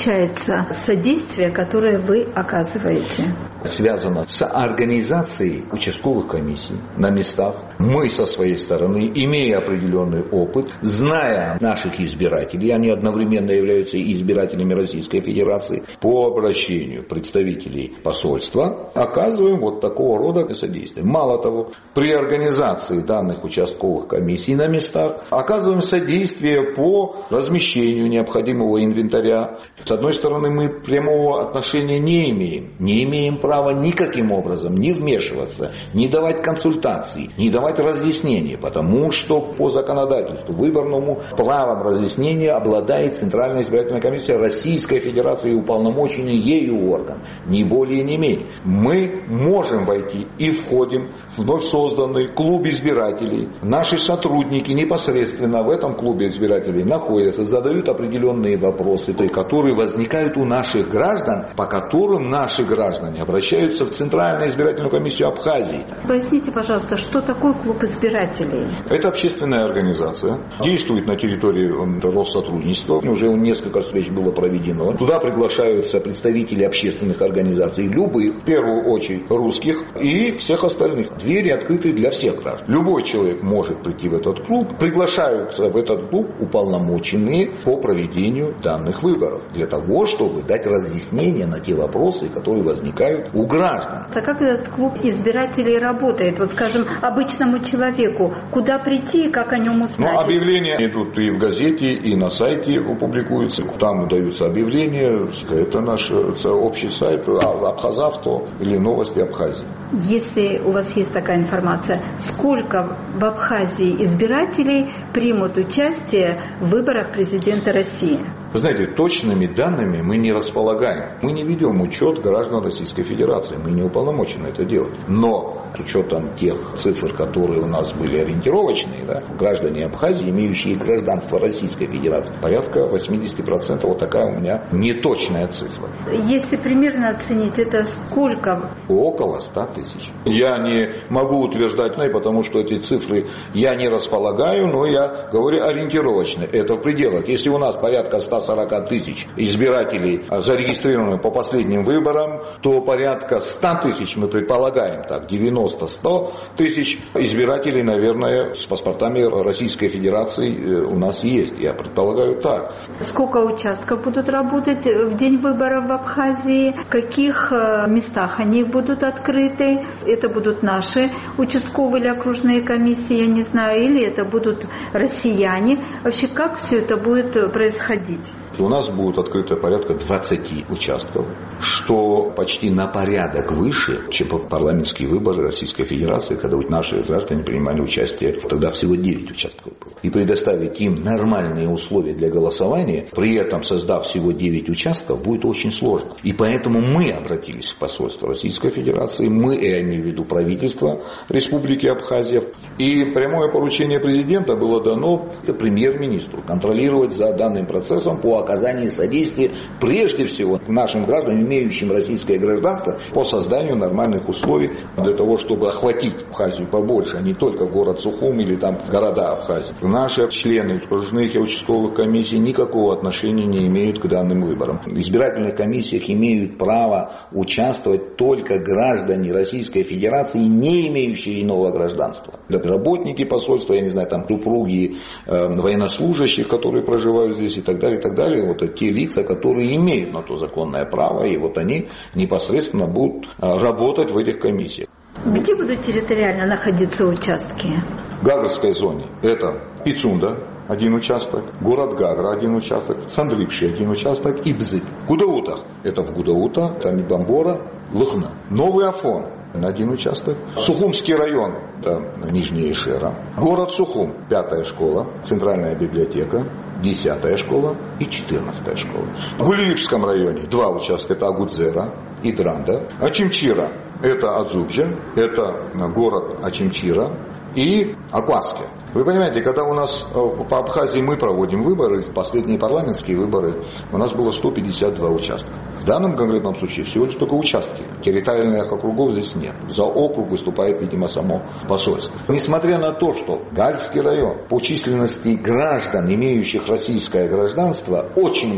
называется содействие, которое вы оказываете? Связано с организацией участковых комиссий на местах. Мы со своей стороны, имея определенный опыт, зная наших избирателей, они одновременно являются избирателями Российской Федерации, по обращению представителей посольства оказываем вот такого рода содействие. Мало того, при организации данных участковых комиссий на местах оказываем содействие по размещению необходимого инвентаря. С одной стороны, мы прямого отношения не имеем права никаким образом не вмешиваться, не давать консультаций, не давать разъяснений, потому что по законодательству выборному правом разъяснения обладает Центральная избирательная комиссия Российской Федерации и уполномоченный ею орган, ни более ни менее. Мы можем войти и входим в вновь созданный клуб избирателей. Наши сотрудники непосредственно в этом клубе избирателей находятся, задают определенные вопросы, которые возникают у наших граждан, по которым наши граждане обращаются в Центральную избирательную комиссию Абхазии. Поясните, пожалуйста, что такое клуб избирателей? Это общественная организация, действует на территории Россотрудничества. Уже несколько встреч было проведено. Туда приглашаются представители общественных организаций, любых, в первую очередь русских и всех остальных. Двери открыты для всех граждан. Любой человек может прийти в этот клуб. Приглашаются в этот клуб уполномоченные по проведению данных выборов, для того, чтобы дать разъяснение на те вопросы, которые возникают у граждан. А как этот клуб избирателей работает? Вот, скажем, обычному человеку, куда прийти и как о нем узнать? Объявления идут и в газете, и на сайте публикуются. Там даются объявления. Это наш общий сайт Абхазавто или новости Абхазии. Если у вас есть такая информация, сколько в Абхазии избирателей примут участие в выборах президента России? Вы знаете, точными данными мы не располагаем. Мы не ведем учет граждан Российской Федерации. Мы не уполномочены это делать. Но с учетом тех цифр, которые у нас были ориентировочные, граждане Абхазии, имеющие гражданство Российской Федерации, порядка 80%. Вот такая у меня неточная цифра. Если примерно оценить, это сколько? Около 100 тысяч. Я не могу утверждать, потому что эти цифры я не располагаю, но я говорю ориентировочно. Это в пределах. Если у нас порядка 140 тысяч избирателей зарегистрированы по последним выборам, то порядка 100 тысяч, мы предполагаем так, 90-100 тысяч избирателей, наверное, с паспортами Российской Федерации у нас есть. Я предполагаю так. Сколько участков будут работать в день выборов в Абхазии? В каких местах они будут открыты? Это будут наши участковые или окружные комиссии, я не знаю, или это будут россияне? Вообще, как все это будет происходить? У нас будут открыты порядка 20 участков, что почти на порядок выше, чем парламентские выборы Российской Федерации, когда наши граждане принимали участие, тогда всего 9 участков было. И предоставить им нормальные условия для голосования, при этом создав всего 9 участков, будет очень сложно. И поэтому мы обратились в посольство Российской Федерации, я имею в виду правительство Республики Абхазия, и прямое поручение президента было дано премьер-министру контролировать за данным процессом по оказании содействия прежде всего нашим гражданам, имеющим российское гражданство, по созданию нормальных условий для того, чтобы охватить Абхазию побольше, а не только город Сухум или там города Абхазии. Наши члены окружных и участковых комиссий никакого отношения не имеют к данным выборам. В избирательных комиссиях имеют право участвовать только граждане Российской Федерации, не имеющие иного гражданства. Это работники посольства, я не знаю, там супруги военнослужащих, которые проживают здесь и так далее, и так далее. Вот это те лица, которые имеют на то законное право, и вот они непосредственно будут работать в этих комиссиях. Где будут территориально находиться участки? В Гагрской зоне это Пицунда, один участок, город Гагра, один участок, Цандрипши, один участок и Бзык. Гудаута, это в Гудаута, там и Бамбора, Лыхна. Новый Афон, один участок. Сухумский район, это Нижняя Ишера. Город Сухум, 5-я школа, центральная библиотека, 10-я школа и 14-я школа. В Гулиевском районе 2 участка, это Агудзера и Дранда. Ачимчира, это Адзубжа, это город Ачимчира и Акваске. Вы понимаете, когда у нас по Абхазии мы проводим выборы, последние парламентские выборы, у нас было 152 участка. В данном конкретном случае всего лишь только участки. Территориальных округов здесь нет. За округ выступает, видимо, само посольство. Несмотря на то, что Гальский район по численности граждан, имеющих российское гражданство, очень маленький.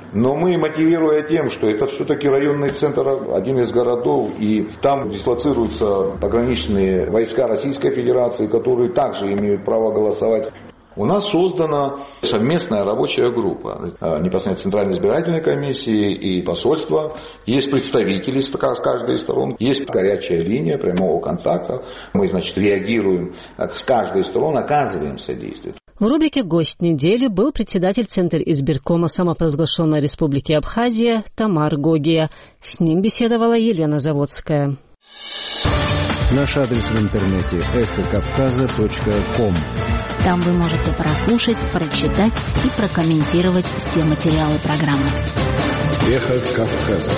Но мы, мотивируя тем, что это все-таки районный центр, один из городов, и там дислоцируются пограничные войска Российской Федерации, которые также имеют право голосовать. У нас создана совместная рабочая группа, непосредственно Центральной избирательной комиссии и посольства. Есть представители с каждой из сторон, есть горячая линия прямого контакта. Мы, реагируем с каждой из сторон, оказываем содействие. В рубрике «Гость недели» был председатель Центра избиркома самопровозглашенной Республики Абхазия Тамар Гогия. С ним беседовала Елена Заводская. Наш адрес в интернете эхокавказа.ком. Там вы можете прослушать, прочитать и прокомментировать все материалы программы. Эхо Кавказа.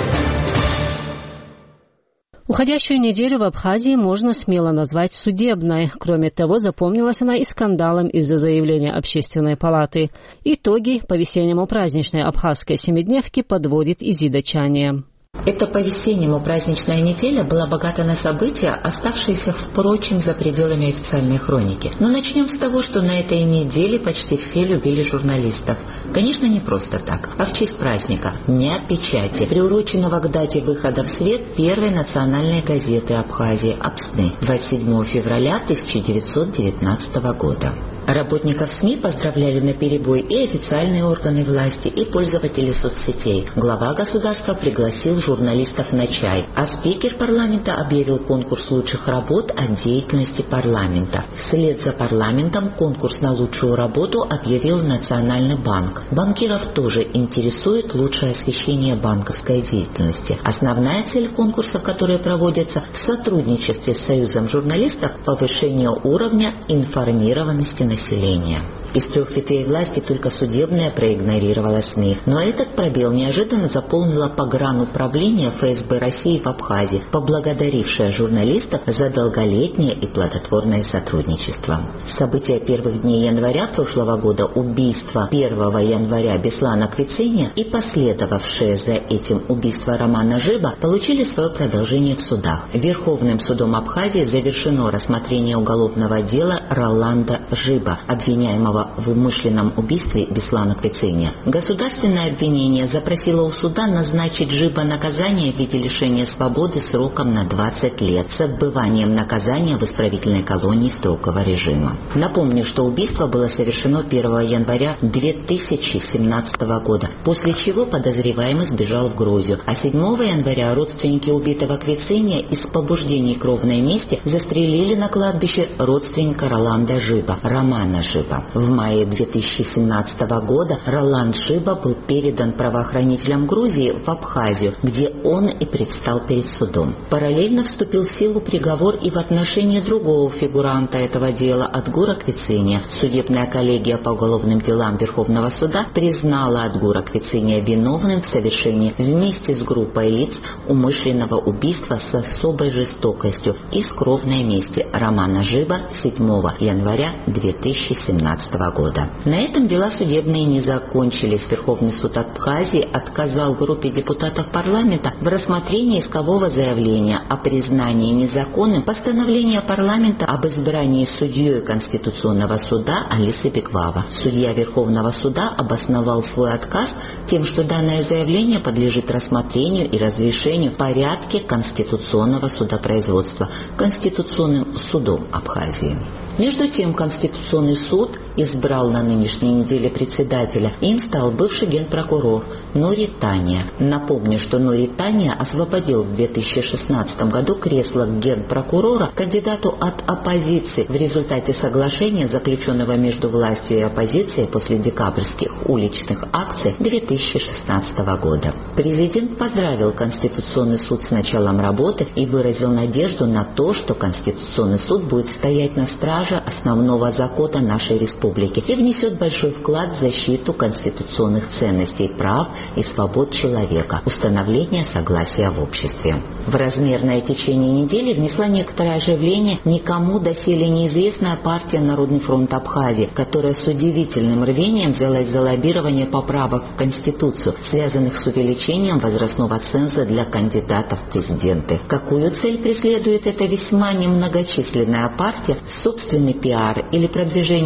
Уходящую неделю в Абхазии можно смело назвать судебной. Кроме того, запомнилась она и скандалом из-за заявления Общественной палаты. Итоги по весеннему праздничной абхазской семидневке подводит Изида Чания. Эта по-весеннему праздничная неделя была богата на события, оставшиеся, впрочем, за пределами официальной хроники. Но начнем с того, что на этой неделе почти все любили журналистов. Конечно, не просто так, а в честь праздника – Дня печати, приуроченного к дате выхода в свет первой национальной газеты Абхазии «Апсны» 27 февраля 1919 года. Работников СМИ поздравляли наперебой и официальные органы власти, и пользователи соцсетей. Глава государства пригласил журналистов на чай, а спикер парламента объявил конкурс лучших работ о деятельности парламента. Вслед за парламентом конкурс на лучшую работу объявил Национальный банк. Банкиров тоже интересует лучшее освещение банковской деятельности. Основная цель конкурсов, которые проводятся в сотрудничестве с Союзом журналистов – повышение уровня информированности населения. Из трех ветвей власти только судебная проигнорировала СМИ. Но этот пробел неожиданно заполнило погрануправление ФСБ России в Абхазии, поблагодарившее журналистов за долголетнее и плодотворное сотрудничество. События первых дней января прошлого года, убийство 1 января Беслана Квициния и последовавшее за этим убийство Романа Жиба получили свое продолжение в судах. Верховным судом Абхазии завершено рассмотрение уголовного дела Роланда Жиба, обвиняемого в умышленном убийстве Беслана Квициния. Государственное обвинение запросило у суда назначить Жиба наказание в виде лишения свободы сроком на 20 лет с отбыванием наказания в исправительной колонии строгого режима. Напомню, что убийство было совершено 1 января 2017 года, после чего подозреваемый сбежал в Грузию, а 7 января родственники убитого Квициния из побуждений кровной мести застрелили на кладбище родственника Роланда Жиба, Романа Жиба. В мае 2017 года Роланд Жиба был передан правоохранителям Грузии в Абхазию, где он и предстал перед судом. Параллельно вступил в силу приговор и в отношении другого фигуранта этого дела, Адгура Квициния. Судебная коллегия по уголовным делам Верховного суда признала Адгура Квициния виновным в совершении вместе с группой лиц умышленного убийства с особой жестокостью из кровной мести Романа Жиба 7 января 2017 года. На этом дела судебные не закончились. Верховный суд Абхазии отказал группе депутатов парламента в рассмотрении искового заявления о признании незаконным постановления парламента об избрании судьей Конституционного суда Алисы Беквава. Судья Верховного суда обосновал свой отказ тем, что данное заявление подлежит рассмотрению и разрешению в порядке конституционного судопроизводства Конституционным судом Абхазии. Между тем, Конституционный суд избрал на нынешней неделе председателя. Им стал бывший генпрокурор Нури Тания. Напомню, что Нури Тания освободил в 2016 году кресло генпрокурора кандидату от оппозиции в результате соглашения, заключенного между властью и оппозицией после декабрьских уличных акций 2016 года. Президент поздравил Конституционный суд с началом работы и выразил надежду на то, что Конституционный суд будет стоять на страже основного закона нашей республики и внесет большой вклад в защиту конституционных ценностей, прав и свобод человека, установление согласия в обществе. В размерное течение недели внесла некоторое оживление никому доселе неизвестная партия «Народный фронт Абхазии», которая с удивительным рвением взялась за лоббирование поправок в Конституцию, связанных с увеличением возрастного ценза для кандидатов в президенты. Какую цель преследует эта весьма немногочисленная партия? Собственный пиар или продвижение в кандидаты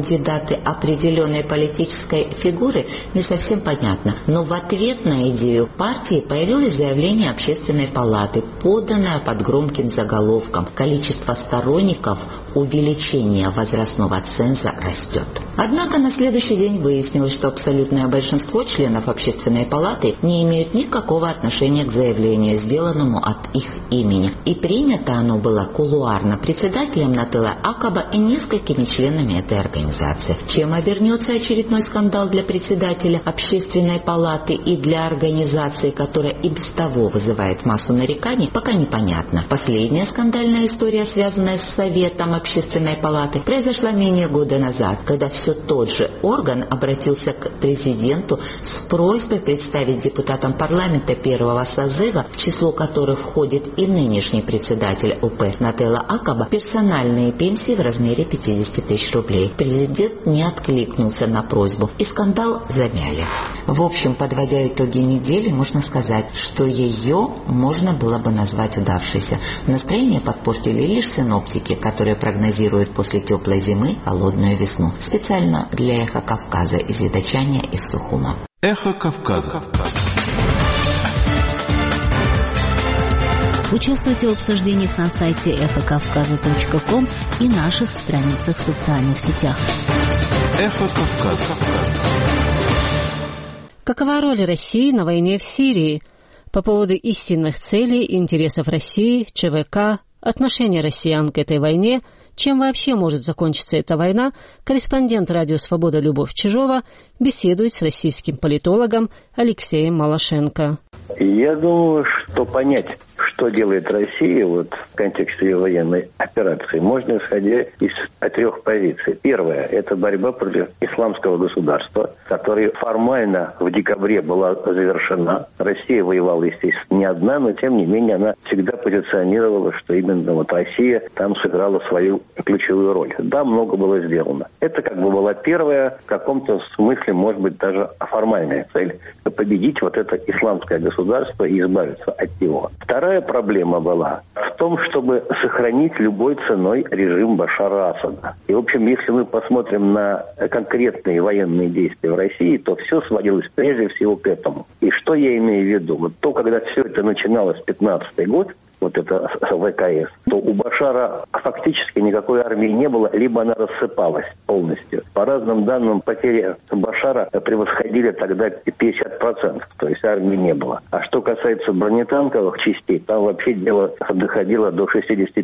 кандидаты определенной политической фигуры, не совсем понятно. Но в ответ на идею партии появилось заявление Общественной палаты, поданное под громким заголовком «Количество сторонников увеличения возрастного ценза растет». Однако на следующий день выяснилось, что абсолютное большинство членов Общественной палаты не имеют никакого отношения к заявлению, сделанному от их имени. И принято оно было кулуарно председателем Нателла Акаба и несколькими членами этой организации. Чем обернется очередной скандал для председателя Общественной палаты и для организации, которая и без того вызывает массу нареканий, пока непонятно. Последняя скандальная история, связанная с Советом Общественной палаты, произошла менее года назад, когда все тот же орган обратился к президенту с просьбой представить депутатам парламента первого созыва, в число которых входит и нынешний председатель ОП Нателла Акаба, персональные пенсии в размере 50 тысяч рублей. Президент не откликнулся на просьбу, и скандал замяли. В общем, подводя итоги недели, можно сказать, что ее можно было бы назвать удавшейся. Настроение подпортили лишь синоптики, которые прогнозируют после теплой зимы холодную весну. Специально для «Эхо Кавказа» из Ядачания из Сухума. «Эхо Кавказа». Участвуйте в обсуждениях на сайте эхокавказа.ком и наших страницах в социальных сетях. «Эхо Кавказа». Какова роль России на войне в Сирии? По поводу истинных целей и интересов России, ЧВК, отношения россиян к этой войне, чем вообще может закончиться эта война, корреспондент «Радио Свобода» Любовь Чижова беседует с российским политологом Алексеем Малашенко. Я думаю, что понять, что делает Россия в контексте ее военной операции, можно исходя из трех позиций. Первая – это борьба против исламского государства, которая формально в декабре была завершена. Россия воевала, естественно, не одна, но тем не менее она всегда позиционировала, что именно Россия там сыграла свою ключевую роль. Да, много было сделано. Это была первая, в каком-то смысле, может быть, даже формальная цель – победить это исламское государство и избавиться от него. Вторая проблема была в том, чтобы сохранить любой ценой режим Башара Асада. И, в общем, если мы посмотрим на конкретные военные действия в России, то все сводилось прежде всего к этому. И что я имею в виду? Когда все это начиналось в 2015 год, это ВКС, то у Башара фактически никакой армии не было, либо она рассыпалась полностью. По разным данным, потери Башара превосходили тогда 50%, то есть армии не было. А что касается бронетанковых частей, там вообще дело доходило до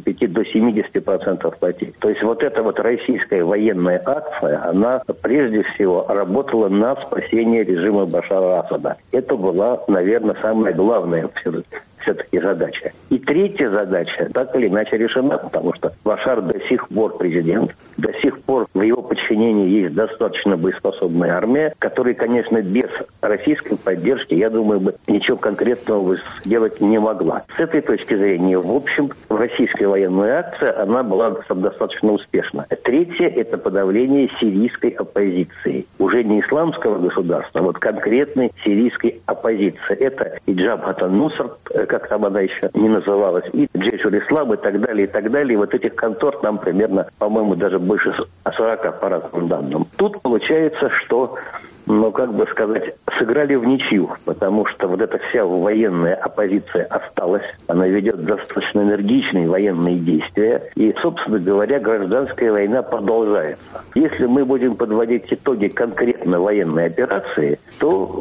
65-70% потерь. То есть эта российская военная акция, она прежде всего работала на спасение режима Башара Асада. Это была, наверное, самая главная все-таки задача. И третья задача так или иначе решена, потому что Башар до сих пор президент, до сих пор в его подчинении есть достаточно боеспособная армия, которая, конечно, без российской поддержки, я думаю, бы ничего конкретного сделать не могла. С этой точки зрения, в общем, российская военная акция, она была достаточно успешна. Третье – это подавление сирийской оппозиции. Уже не исламского государства, а конкретной сирийской оппозиции. Это и Джабхат ан-Нуср, как там она еще не называлась, и Джейш-уль-Ислам, и так далее, и так далее. Этих контор там примерно, по-моему, даже больше 40 по разным данным. Тут получается, что сыграли в ничью, потому что эта вся военная оппозиция осталась, она ведет достаточно энергичные военные действия, и, собственно говоря, гражданская война продолжается. Если мы будем подводить итоги конкретно военной операции, то,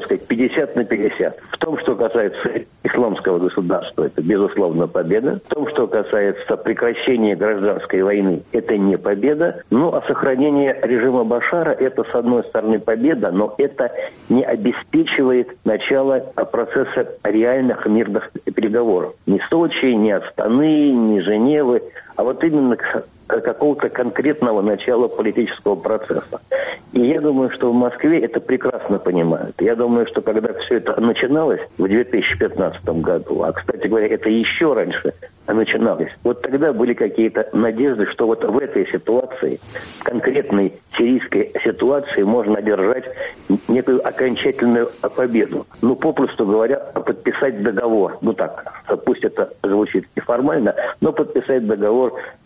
50 на 50. В том, что касается исламского государства, это, безусловно, победа. В том, что касается прекращения гражданской войны, это не победа. А сохранение режима Башара, это, с одной стороны, победа, но это не обеспечивает начало процесса реальных мирных переговоров. Ни Сочи, ни Астаны, ни Женевы, а именно какого-то конкретного начала политического процесса. И я думаю, что в Москве это прекрасно понимают. Я думаю, что когда все это начиналось в 2015 году, а, кстати говоря, это еще раньше начиналось, тогда были какие-то надежды, что в этой ситуации, в конкретной сирийской ситуации, можно одержать некую окончательную победу. Попросту говоря, подписать договор. Пусть это звучит неформально, но подписать договор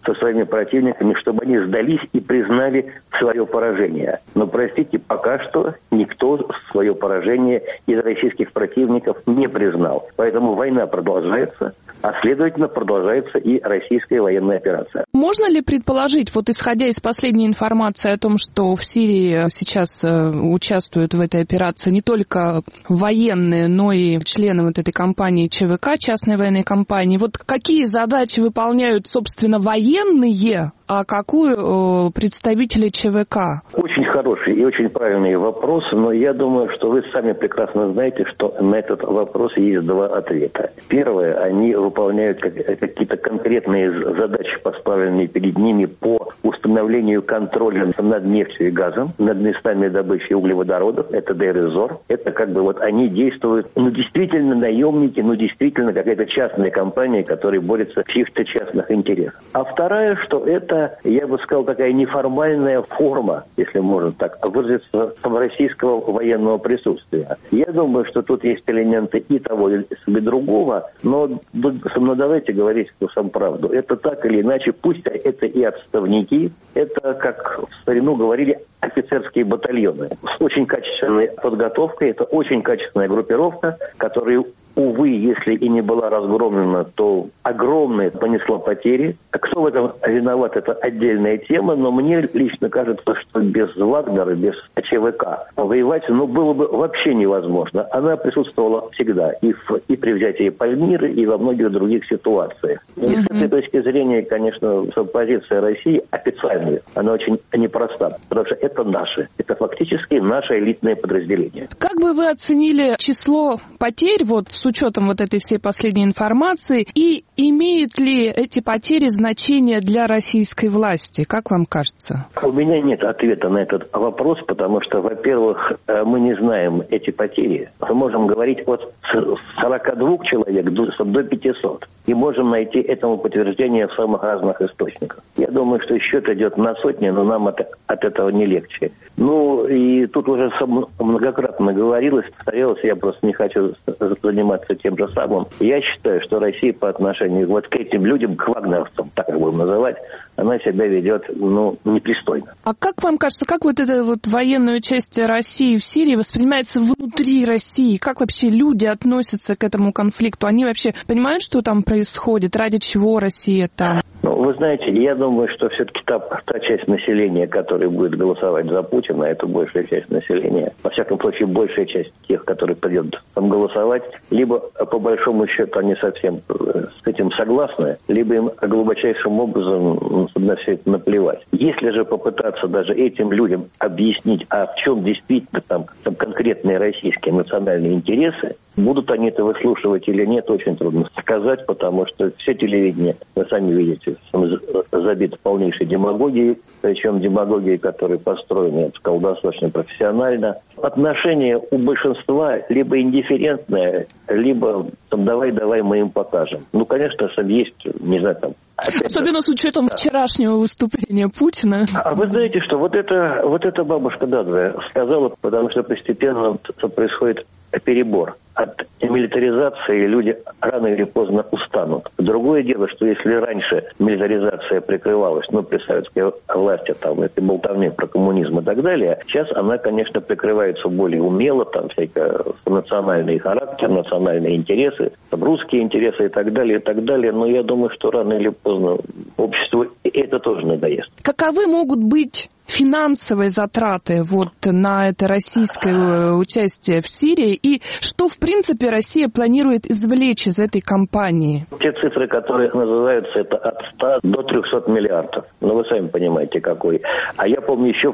со своими противниками, чтобы они сдались и признали свое поражение. Но, простите, пока что никто свое поражение из российских противников не признал. Поэтому война продолжается, а следовательно продолжается и российская военная операция. Можно ли предположить, вот исходя из последней информации о том, что в Сирии сейчас участвуют в этой операции не только военные, но и члены вот этой компании ЧВК, частной военной компании, вот какие задачи выполняют, собственно, военные, а какую представители ЧВК? Очень хороший и очень правильный вопрос, но я думаю, что вы сами прекрасно знаете, что на этот вопрос есть два ответа. Первое, они выполняют какие-то конкретные задачи, поставленные перед ними по установлению контроля над нефтью и газом, над местами добычи углеводородов, это Дейр-эз-Зор. Это как бы вот они действуют, действительно наемники, действительно какая-то частная компания, которая борется в чьих-то частных интересах. А второе, что это, я бы сказал, такая неформальная форма, если можно так выразиться, российского военного присутствия. Я думаю, что тут есть элементы и того, и другого, но давайте говорить сам правду. Это так или иначе, пусть это и отставники, это, как в старину говорили, офицерские батальоны. С очень качественной подготовкой, это очень качественная группировка, которая, увы, если и не была разгромлена, то огромные понесла потери. Кто в этом виноват, это отдельная тема, но мне лично кажется, что без Вагнера, без ЧВК воевать, было бы вообще невозможно. Она присутствовала всегда и при взятии Пальмиры, и во многих других ситуациях. И с этой точки зрения, конечно, позиция России официальная, она очень непроста, потому что это наши, это фактически наше элитное подразделение. Как бы вы оценили число потерь с учетом вот этой всей последней информации, и имеют ли эти потери значение для российской власти? Как вам кажется? У меня нет ответа на этот вопрос, потому что, во-первых, мы не знаем эти потери. Мы можем говорить от 42 человек до 500. И можем найти этому подтверждение в самых разных источниках. Я думаю, что счет идет на сотни, но нам от этого не легче. И тут уже многократно говорилось, повторялось, я просто не хочу заниматься тем же самым. Я считаю, что Россия по отношению к этим людям, к вагнеровцам, так как будем называть, она себя ведет, непристойно. А как вам кажется, как это военное участие России в Сирии воспринимается внутри России? Как вообще люди относятся к этому конфликту? Они вообще понимают, что там происходит? Ради чего Россия там? Вы знаете, я думаю, что все-таки та часть населения, которая будет голосовать за Путина, это большая часть населения. Во всяком случае, большая часть тех, которые придут там голосовать, либо по большому счету они совсем с этим согласны, либо им глубочайшим образом на все это наплевать. Если же попытаться даже этим людям объяснить, в чем действительно там конкретные российские национальные интересы, будут они это выслушивать или нет, очень трудно сказать, потому что все телевидение, вы сами видите, забито полнейшей демагогией, причем демагогией, которая построена, я бы сказал, достаточно профессионально. Отношение у большинства либо индифферентное, либо давай мы им покажем. Конечно, есть, не знаю, особенно с учетом вчерашнего выступления Путина. А вы знаете, что вот эта бабушка Дадвая сказала, потому что постепенно происходит перебор. От милитаризации люди рано или поздно устанут. Другое дело, что если раньше милитаризация прикрывалась, при советской власти, этой болтовне про коммунизм и так далее, сейчас она, конечно, прикрывается более умело, национальный характер, национальные интересы, русские интересы и так далее, но я думаю, что рано или поздно обществу это тоже надоест. Каковы могут быть финансовые затраты на это российское участие в Сирии, и что, в принципе, Россия планирует извлечь из этой кампании? Те цифры, которые называются, это от 100 до 300 миллиардов. Вы сами понимаете, какой. А я помню, еще в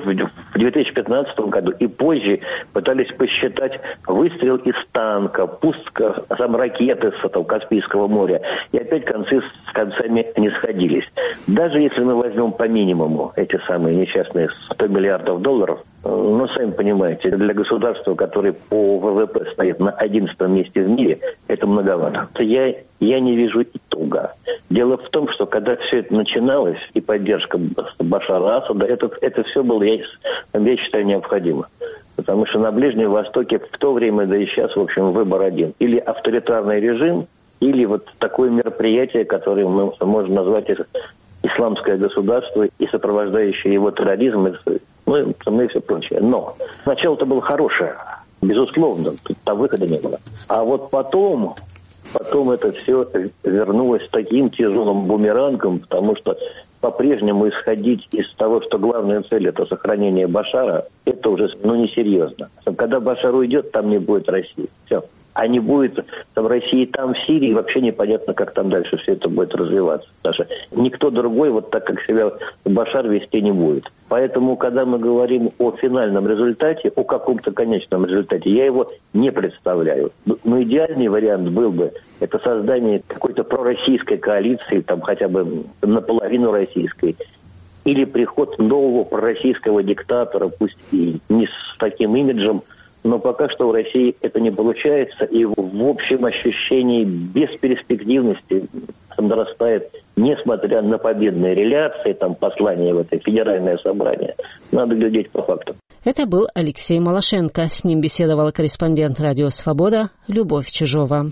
2015 году и позже пытались посчитать выстрел из танка, пустка ракеты с Каспийского моря. И опять концы с концами не сходились. Даже если мы возьмем по минимуму эти самые несчастные 100 миллиардов долларов, сами понимаете, для государства, которое по ВВП стоит на 11 месте в мире, это многовато. Я не вижу итога. Дело в том, что когда все это начиналось, и поддержка Башара Асада, это все было, я считаю, необходимо. Потому что на Ближнем Востоке в то время, да и сейчас, в общем, выбор один. Или авторитарный режим, или такое мероприятие, которое мы можем назвать исламское государство и сопровождающий его терроризм, и все прочее. Но начало-то было хорошее, безусловно, тут там выхода не было. А вот потом это все вернулось таким тяжелым бумерангом, потому что по-прежнему исходить из того, что главная цель – это сохранение Башара, это уже несерьезно. Когда Башар уйдет, там не будет России. Все. А не будет там России, там в Сирии, вообще непонятно, как там дальше все это будет развиваться. Потому что никто другой вот так, как себя Башар, вести не будет. Поэтому, когда мы говорим о финальном результате, о каком-то конечном результате, я его не представляю. Но идеальный вариант был бы это создание какой-то пророссийской коалиции, там хотя бы наполовину российской, или приход нового пророссийского диктатора, пусть и не с таким имиджем, но пока что в России это не получается, и в общем ощущении бесперспективности нарастает, несмотря на победные реляции, там послание в это федеральное собрание. Надо глядеть по фактам. Это был Алексей Малашенко. С ним беседовала корреспондент «Радио Свобода» Любовь Чижова.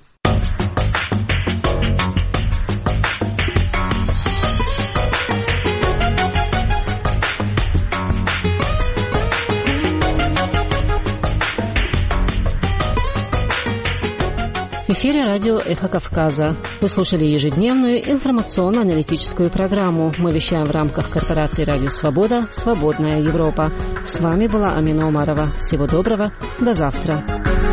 В эфире радио «Эхо Кавказа». Вы слушали ежедневную информационно-аналитическую программу. Мы вещаем в рамках корпорации «Радио Свобода. Свободная Европа». С вами была Амина Умарова. Всего доброго. До завтра.